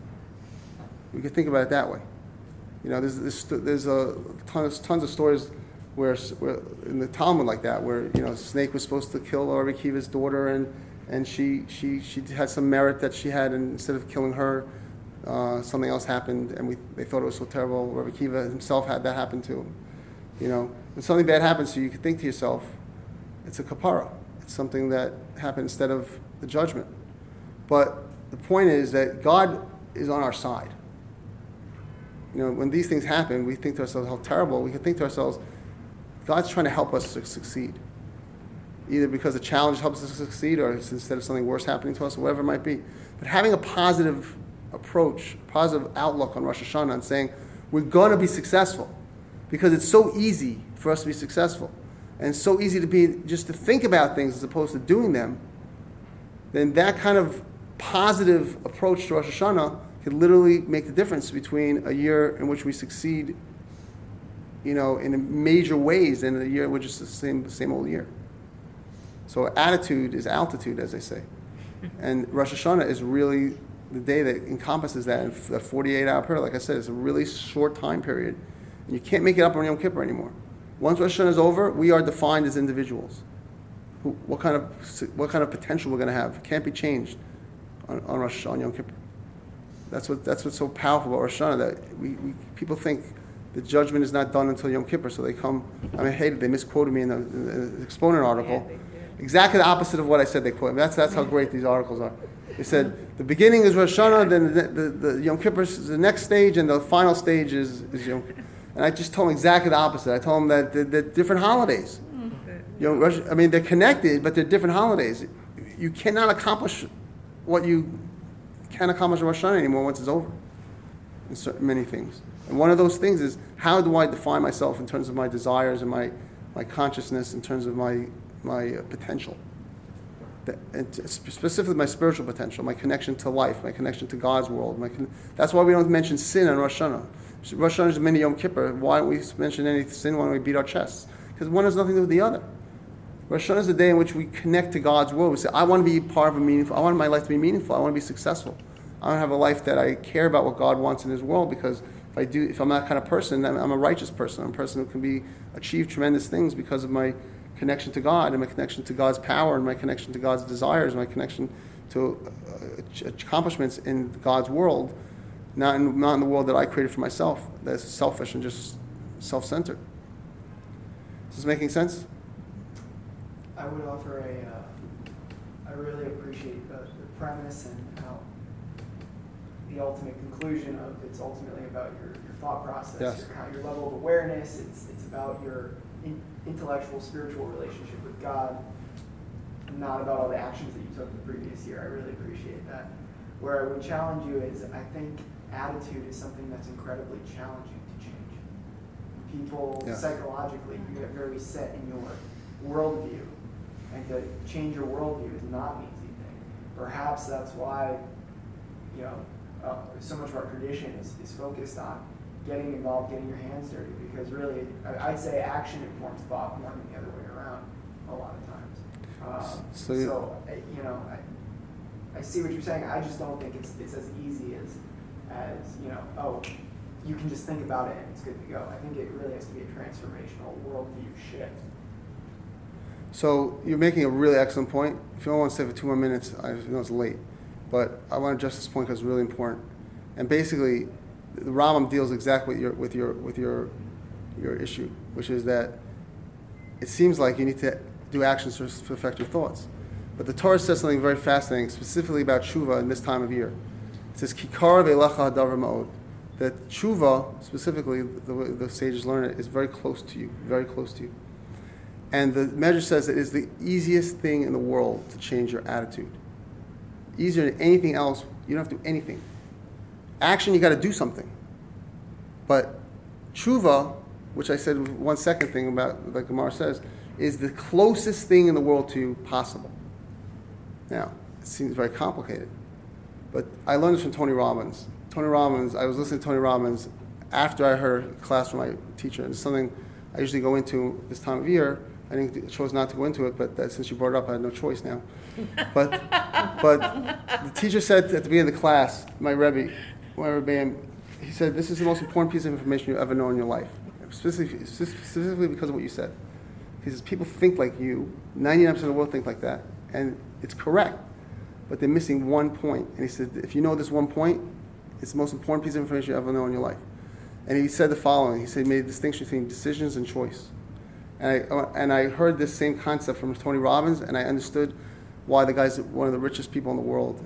We could think about it that way. There's tons of stories where in the Talmud like that, where a snake was supposed to kill Rabbi Akiva's daughter, and she had some merit that she had, and instead of killing her, something else happened, and they thought it was so terrible. Rabbi Akiva himself had that happen to him. When something bad happens to you, you can think to yourself, it's a kapara. It's something that happened instead of the judgment. But the point is that God is on our side. When these things happen, we think to ourselves how terrible. We can think to ourselves, God's trying to help us to succeed. Either because the challenge helps us succeed, or it's instead of something worse happening to us, or whatever it might be. But having a positive approach, positive outlook on Rosh Hashanah, and saying, we're going to be successful. Because it's so easy for us to be successful. And it's so easy to think about things as opposed to doing them. Then that kind of positive approach to Rosh Hashanah could literally make the difference between a year in which we succeed, in major ways, and a year which is the same old year. So attitude is altitude, as they say. And Rosh Hashanah is really the day that encompasses that. And the 48-hour period, like I said, is a really short time period. And you can't make it up on Yom Kippur anymore. Once Rosh Hashanah is over, we are defined as individuals. What kind of potential we're going to have. It can't be changed on Rosh Hashanah, on Yom Kippur. That's what's so powerful about Rosh Hashanah, that people think the judgment is not done until Yom Kippur, so they come. I hate it. They misquoted me in the Exponent article. Yeah, exactly the opposite of what I said they quoted. That's how great these articles are. They said the beginning is Rosh Hashanah, then the Yom Kippur is the next stage, and the final stage is Yom Kippur. And I just told them exactly the opposite. I told them that they're different holidays. They're connected, but they're different holidays. You cannot accomplish what you can't accomplish in Rosh Hashanah anymore once it's over. In many things. And one of those things is, how do I define myself in terms of my desires and my consciousness, in terms of my potential? And specifically my spiritual potential, my connection to life, my connection to God's world. That's why we don't mention sin on Rosh Hashanah. Rosh Hashanah is a mini Yom Kippur. Why don't we mention any sin? Why don't we beat our chests? Because one has nothing to do with the other. Rosh Hashanah is the day in which we connect to God's world. We say, I want to be part of a meaningful, I want my life to be meaningful. I want to be successful. I want to have a life that I care about what God wants in His world, because if I'm that kind of person, then I'm a righteous person. I'm a person who can achieve tremendous things because of my connection to God, and my connection to God's power, and my connection to God's desires, and my connection to accomplishments in God's world, not in the world that I created for myself, that's selfish and just self-centered. Is this making sense? I would offer I really appreciate the premise and how the ultimate conclusion of it's ultimately about your thought process, Yes. your level of awareness. It's about your intellectual, spiritual relationship with God. not about all the actions that you took the previous year. I really appreciate that. Where I would challenge you is, I think attitude is something that's incredibly challenging to change. People, psychologically, you get very set in your worldview, and to change your worldview is not an easy thing. Perhaps that's why, so much of our tradition is focused on getting involved, getting your hands dirty, because really, I'd say action informs thought more than the other way around a lot of times. I see what you're saying. I just don't think it's as easy as you can just think about it and it's good to go. I think it really has to be a transformational worldview shift. So you're making a really excellent point. If you don't want to stay for 2 more minutes, I know it's late, but I want to address this point because it's really important. And basically, the Rambam deals exactly with your issue, which is that it seems like you need to do actions to affect your thoughts. But the Torah says something very fascinating, specifically about tshuva in this time of year. It says, Kikar ve'lecha hadavar ma'od. That tshuva, specifically, the way the sages learn it, is very close to you, very close to you. And the Medrash says it is the easiest thing in the world to change your attitude. Easier than anything else. You don't have to do anything. Action, you got to do something. But tshuva, which I said one second thing about, like Gemara says, is the closest thing in the world to you possible. Now, it seems very complicated, but I learned this from Tony Robbins. I was listening to Tony Robbins after I heard a class from my teacher, and it's something I usually go into this time of year. I chose not to go into it, but since you brought it up, I had no choice now. But the teacher said at the beginning of the class, my Rebbe, he said, this is the most important piece of information you'll ever know in your life, specifically because of what you said. He says, people think like you, 99% of the world think like that, and it's correct, but they're missing one point. And he said, if you know this one point, it's the most important piece of information you ever know in your life. And he said the following, he said he made a distinction between decisions and choice. And I heard this same concept from Tony Robbins, and I understood why the guy's one of the richest people in the world.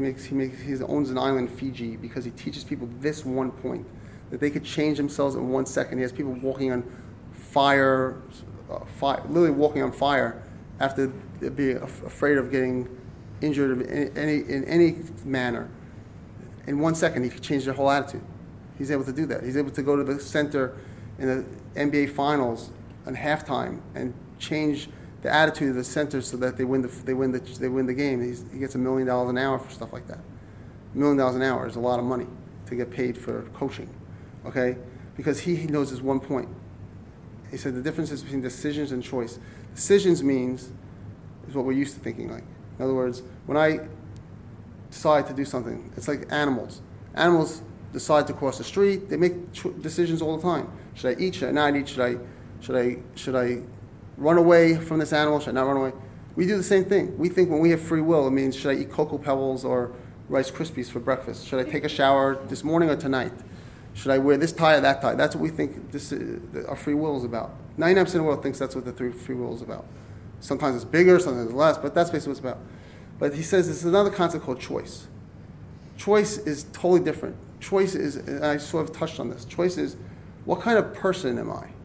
He owns an island, Fiji, because he teaches people this one point, that they could change themselves in 1 second. He has people walking on fire, literally walking on fire, after being afraid of getting injured in any manner. In 1 second, he could change their whole attitude. He's able to do that. He's able to go to the center in the NBA Finals on halftime and change the attitude of the center so that they win the game. He gets $1 million an hour for stuff like that. $1 million an hour is a lot of money to get paid for coaching, okay? Because he knows this one point. He said the difference is between decisions and choice. Decisions is what we're used to thinking like. In other words, when I decide to do something, it's like animals. Animals decide to cross the street. They make decisions all the time. Should I eat? Should I not eat? Should I run away from this animal? Should I not run away? We do the same thing. We think when we have free will, it means should I eat Cocoa Pebbles or Rice Krispies for breakfast? Should I take a shower this morning or tonight? Should I wear this tie or that tie? That's what we think our free will is about. 99% of the world thinks that's what the free will is about. Sometimes it's bigger, sometimes it's less, but that's basically what it's about. But he says this is another concept called choice. Choice is totally different. Choice is, and I sort of touched on this, choice is what kind of person am I?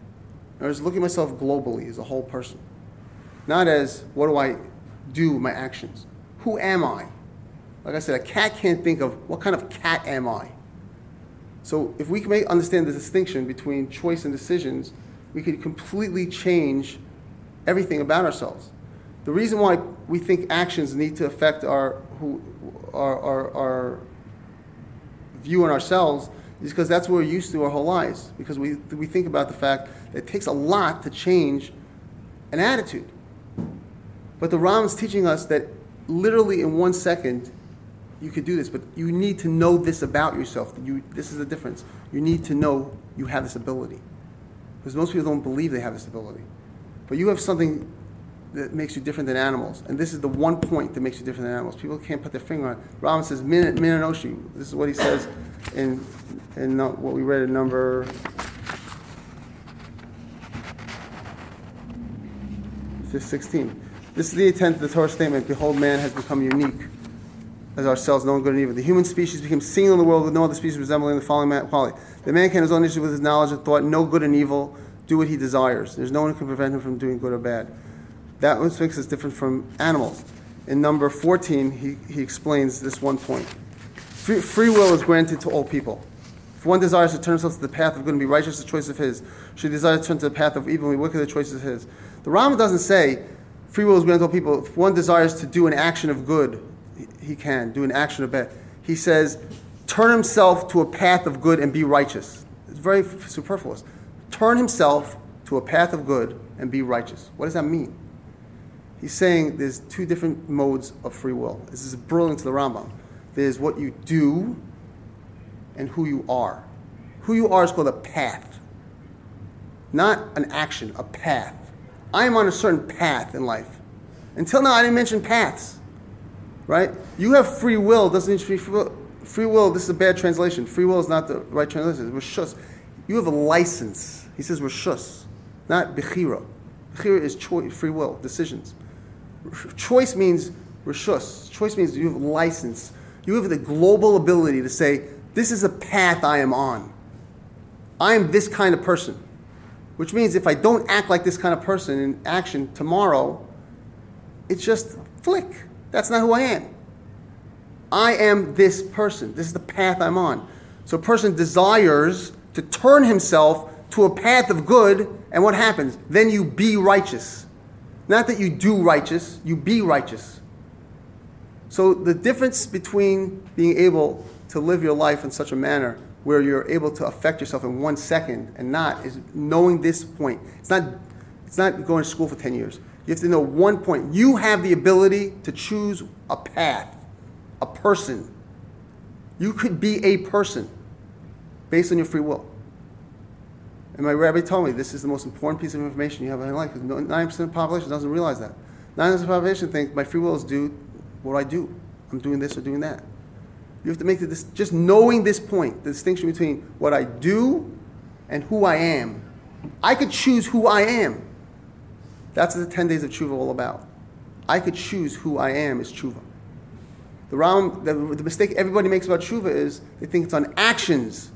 I was looking at myself globally as a whole person. Not as what do I do with my actions. Who am I? Like I said, a cat can't think of what kind of cat am I? So if we can understand the distinction between choice and decisions, we could completely change everything about ourselves. The reason why we think actions need to affect our view on ourselves is because that's what we're used to our whole lives. Because we think about the fact that it takes a lot to change an attitude. But the Rambam is teaching us that literally in 1 second you could do this, but you need to know this about yourself. This is the difference. You need to know you have this ability. Because most people don't believe they have this ability. But you have something that makes you different than animals. And this is the one point that makes you different than animals. People can't put their finger on it. Rambam says, min anoshi. This is what he says in what we read in number 16. This is the intent of the Torah statement. Behold, man has become unique as ourselves, knowing good and evil. The human species became single in the world with no other species resembling the following quality. The man can his own issue with his knowledge and thought, know good and evil, do what he desires. There's no one who can prevent him from doing good or bad. That what makes us different from animals. In number 14, he explains this one point. Free will is granted to all people. If one desires to turn himself to the path of good and be righteous, the choice of his. Should he desire to turn to the path of evil and be wicked, the choice is his. The Rambam doesn't say free will is granted to all people. If one desires to do an action of good, he can do an action of bad. He says, turn himself to a path of good and be righteous. It's very superfluous. Turn himself to a path of good and be righteous. What does that mean? He's saying there's two different modes of free will. This is brilliant to the Rambam. There's what you do and who you are. Who you are is called a path. Not an action, a path. I am on a certain path in life. Until now, I didn't mention paths. Right? You have free will, doesn't mean free will. Free will, this is a bad translation. Free will is not the right translation. It's reshus. You have a license. He says reshus, not bechira. Bechira is choice, free will, decisions. Choice means reshus. Choice means you have a license. You have the global ability to say, this is a path I am on. I am this kind of person. Which means if I don't act like this kind of person in action tomorrow, it's just flick. That's not who I am. I am this person. This is the path I'm on. So a person desires to turn himself to a path of good, and what happens? Then you be righteous. Not that you do righteous, you be righteous. So the difference between being able to live your life in such a manner where you're able to affect yourself in 1 second and not is knowing this point. It's not going to school for 10 years. You have to know one point. You have the ability to choose a path, a person. You could be a person based on your free will. And my rabbi told me this is the most important piece of information you have in your life because 90% of the population doesn't realize that. 90% of the population think my free will is do what I do. I'm doing this or doing that. You have to make just knowing this point, the distinction between what I do and who I am. I could choose who I am. That's what the 10 days of tshuva all about. I could choose who I am is tshuva. The mistake everybody makes about tshuva is they think it's on actions.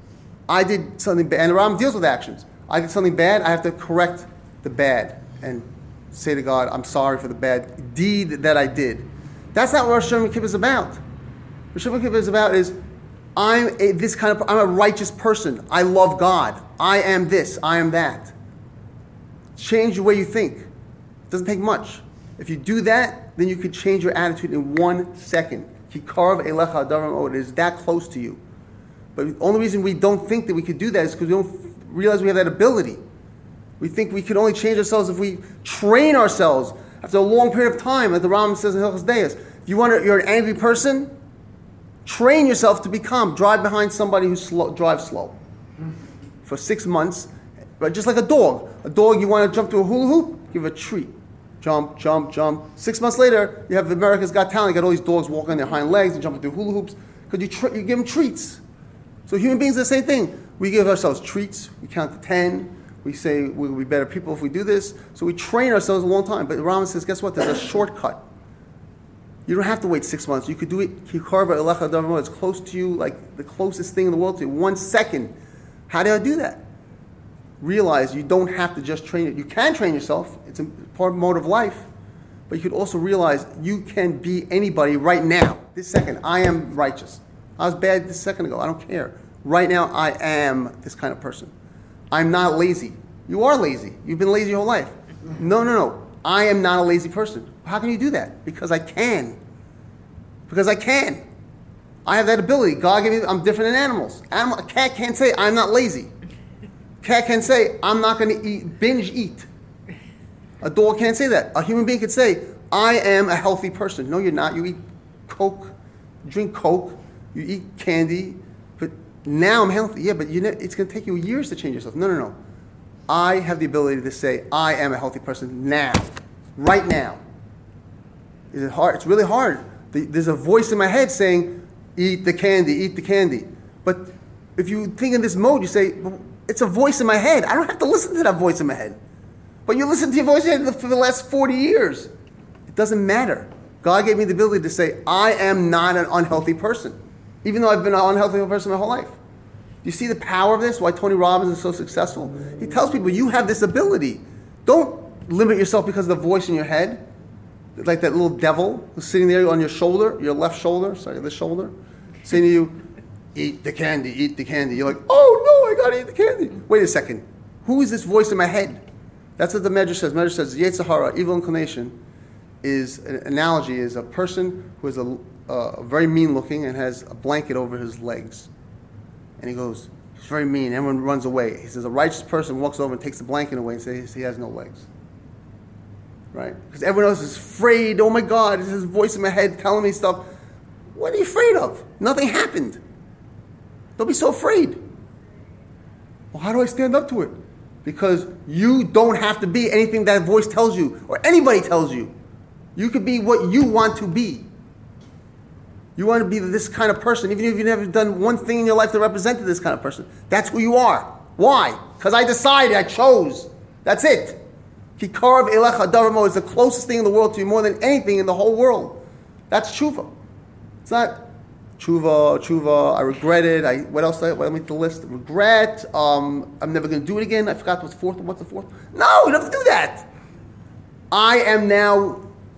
I did something bad, and the Rambam deals with actions. I did something bad, I have to correct the bad and say to God, I'm sorry for the bad deed that I did. That's not what Rosh Hashanah Kippur is about. Rosh Hashanah Kippur is about I'm a righteous person. I love God. I am this. I am that. Change the way you think. It doesn't take much. If you do that, then you can change your attitude in 1 second. Kikarv elecha adaram. It is that close to you. But the only reason we don't think that we could do that is because we don't realize we have that ability. We think we can only change ourselves if we train ourselves after a long period of time, like the Rambam says in Hilchos Deis. If you're an angry person, train yourself to be calm. Drive behind somebody who drives slow for 6 months, but just like a dog. A dog, you want to jump to a hula hoop, give it a treat. Jump, jump, jump. 6 months later, you have America's Got Talent. You got all these dogs walking on their hind legs and jumping through hula hoops because you give them treats. So human beings are the same thing. We give ourselves treats. We count to 10. We say we'll be better people if we do this. So we train ourselves a long time. But the Rambam says, guess what? There's a shortcut. You don't have to wait 6 months. You could do it. It's close to you, like the closest thing in the world to you. 1 second. How do I do that? Realize you don't have to just train it. You can train yourself. It's a part of mode of life. But you could also realize you can be anybody right now. This second, I am righteous. I was bad this second ago. I don't care. Right now, I am this kind of person. I'm not lazy. You are lazy. You've been lazy your whole life. No. I am not a lazy person. How can you do that? Because I can. Because I can. I have that ability. God gave me, I'm different than animals. A cat can't say, I'm not lazy. A cat can say, I'm not going to binge eat. A dog can't say that. A human being could say, I am a healthy person. No, you're not. You eat Coke, drink Coke, you eat candy, but now I'm healthy. Yeah, but it's going to take you years to change yourself. No. I have the ability to say, I am a healthy person now. Right now. Is it hard? It's really hard. There's a voice in my head saying, eat the candy. But if you think in this mode, you say, well, it's a voice in my head. I don't have to listen to that voice in my head. But you listen to your voice in your head for the last 40 years. It doesn't matter. God gave me the ability to say, I am not an unhealthy person. Even though I've been an unhealthy person my whole life. You see the power of this? Why Tony Robbins is so successful? He tells people, you have this ability. Don't limit yourself because of the voice in your head, like that little devil who's sitting there on your shoulder, your left shoulder, this shoulder, saying to you, eat the candy, eat the candy. You're like, oh no, I gotta eat the candy. Wait a second. Who is this voice in my head? That's what the Medrash says. Medrash says, Yetzer Hara, evil inclination, is an analogy, is a person who is very mean looking and has a blanket over his legs. And he goes, he's very mean, everyone runs away. He says, a righteous person walks over and takes the blanket away and says he has no legs. Right? Because everyone else is afraid, oh my God, there's this voice in my head telling me stuff. What are you afraid of? Nothing happened. Don't be so afraid. Well, how do I stand up to it? Because you don't have to be anything that voice tells you or anybody tells you. You could be what you want to be. You want to be this kind of person, even if you've never done one thing in your life that represented this kind of person. That's who you are. Why? Because I decided, I chose. That's it. Kikarav elecha daramo is the closest thing in the world to you, more than anything in the whole world. That's tshuva. It's not tshuva, I regret it, what else, what am I the list? Regret, I'm never going to do it again, I forgot what's the fourth? No, you don't have to do that. I am now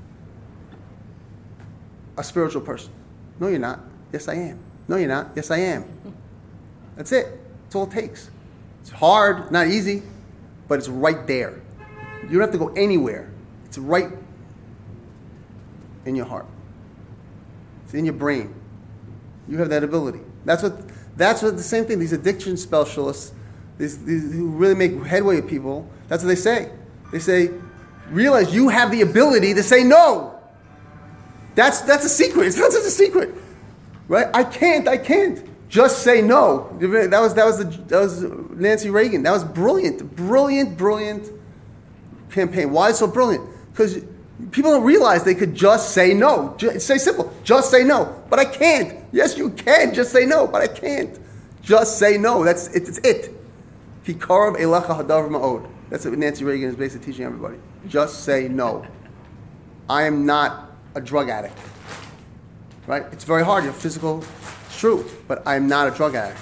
a spiritual person. No, you're not. Yes, I am. No, you're not. Yes, I am. That's it. That's all it takes. It's hard, not easy, but it's right there. You don't have to go anywhere. It's right in your heart. It's in your brain. You have that ability. That's what the same thing. These addiction specialists, these who really make headway with people, that's what they say. They say, realize you have the ability to say no. That's a secret. It's not such a secret, right? I can't. Just say no. That was Nancy Reagan. That was brilliant campaign. Why is it so brilliant? Because people don't realize they could just say no. Say simple. Just say no. But I can't. Yes, you can. Just say no. But I can't. Just say no. It's it. Kikarav elecha hadavar ma'od. That's what Nancy Reagan is basically teaching everybody. Just say no. I am not a drug addict. Right? It's very hard. You're physical. It's true. But I am not a drug addict.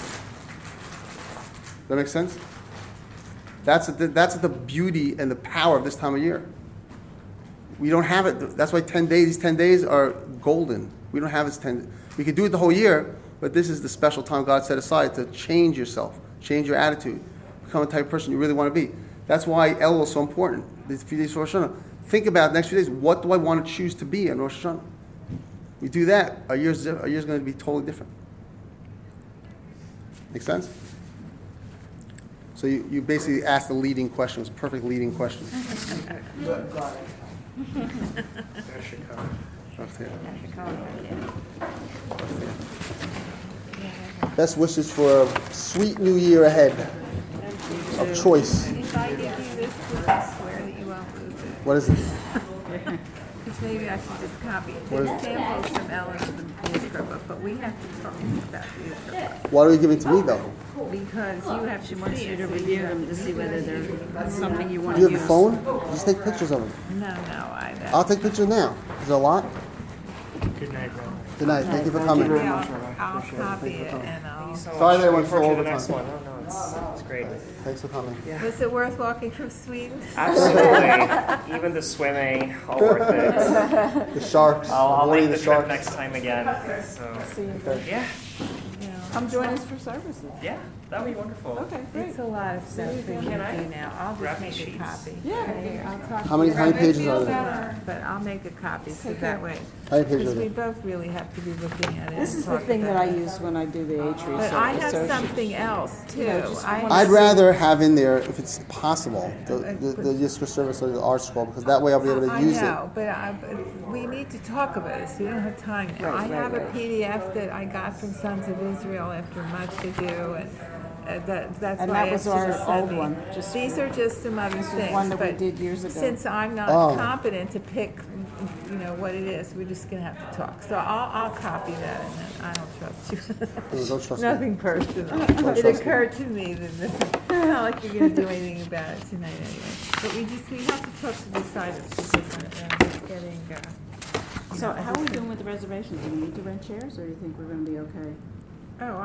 Does that make sense? That's the beauty and the power of this time of year. We don't have it. That's why these 10 days are golden. We don't have it 10. We could do it the whole year, but this is the special time God set aside to change yourself, change your attitude, become the type of person you really want to be. That's why Elul is so important. These few days for Rosh Hashanah. Think about the next few days. What do I want to choose to be on Rosh Hashanah? We do that. Our year's going to be totally different. Make sense? So you basically asked the leading question. It was a perfect leading question. Best wishes for a sweet new year ahead of choice. If I give you this, would you swear that you won't lose it? What is it? Because maybe I should just copy it. What is There's samples from Ellen of the Yizkor book, but we have to talk about the Yizkor book. Why do you give it to me though? Because you have She to wants see you it. to review them to see whether they're something you want Do to you use. have a phone? Just take pictures of them. No, I'll take pictures now. Is there a lot? Good night, Ron. Good night. Thank you for coming. I'll copy it and I'll. Sorry that I went Look forward through to the overtime. next one. No, it's great. Thanks for coming. Was it worth walking from Sweden? Absolutely. Even the swimming, all worth it. The sharks. I'll avoiding make the the trip sharks. next time again. So, yeah, Come join us for services. yeah, that'd be wonderful. Okay, great. It's a lot of stuff for you to Can I do now. I'll grab just the make a sheets? copy. Yeah. Okay, I'll talk How many pages are there? there? But I'll make a copy so that way. How many pages Because are we there? both really have to be looking at it. This and is the talk thing that I about it. use when I do the Atri. But I have something else too. just I one- I'd rather have in there, if it's possible, the Yizkor service or the art scroll, because that way I'll be able to use I it. know, but we need to talk about this. We don't have time now. Right, I have right, a right. PDF that I got from Sons of Israel after much ado, and that's And why I that was asked you to our send old me. one, just- These are just some other This things. is one that we but did years ago. Since I'm not Oh. competent to pick, what it is, we're just gonna have to talk. So I'll copy that, and then I don't trust you. Don't trust me. Nothing personal. Don't It trust me. occurred to me that it's not like you're gonna do anything about it tonight anyway. But we have to talk to the side because it's getting, So how are we doing with the reservations? Do we need to rent chairs, or do you think we're going to be okay? oh,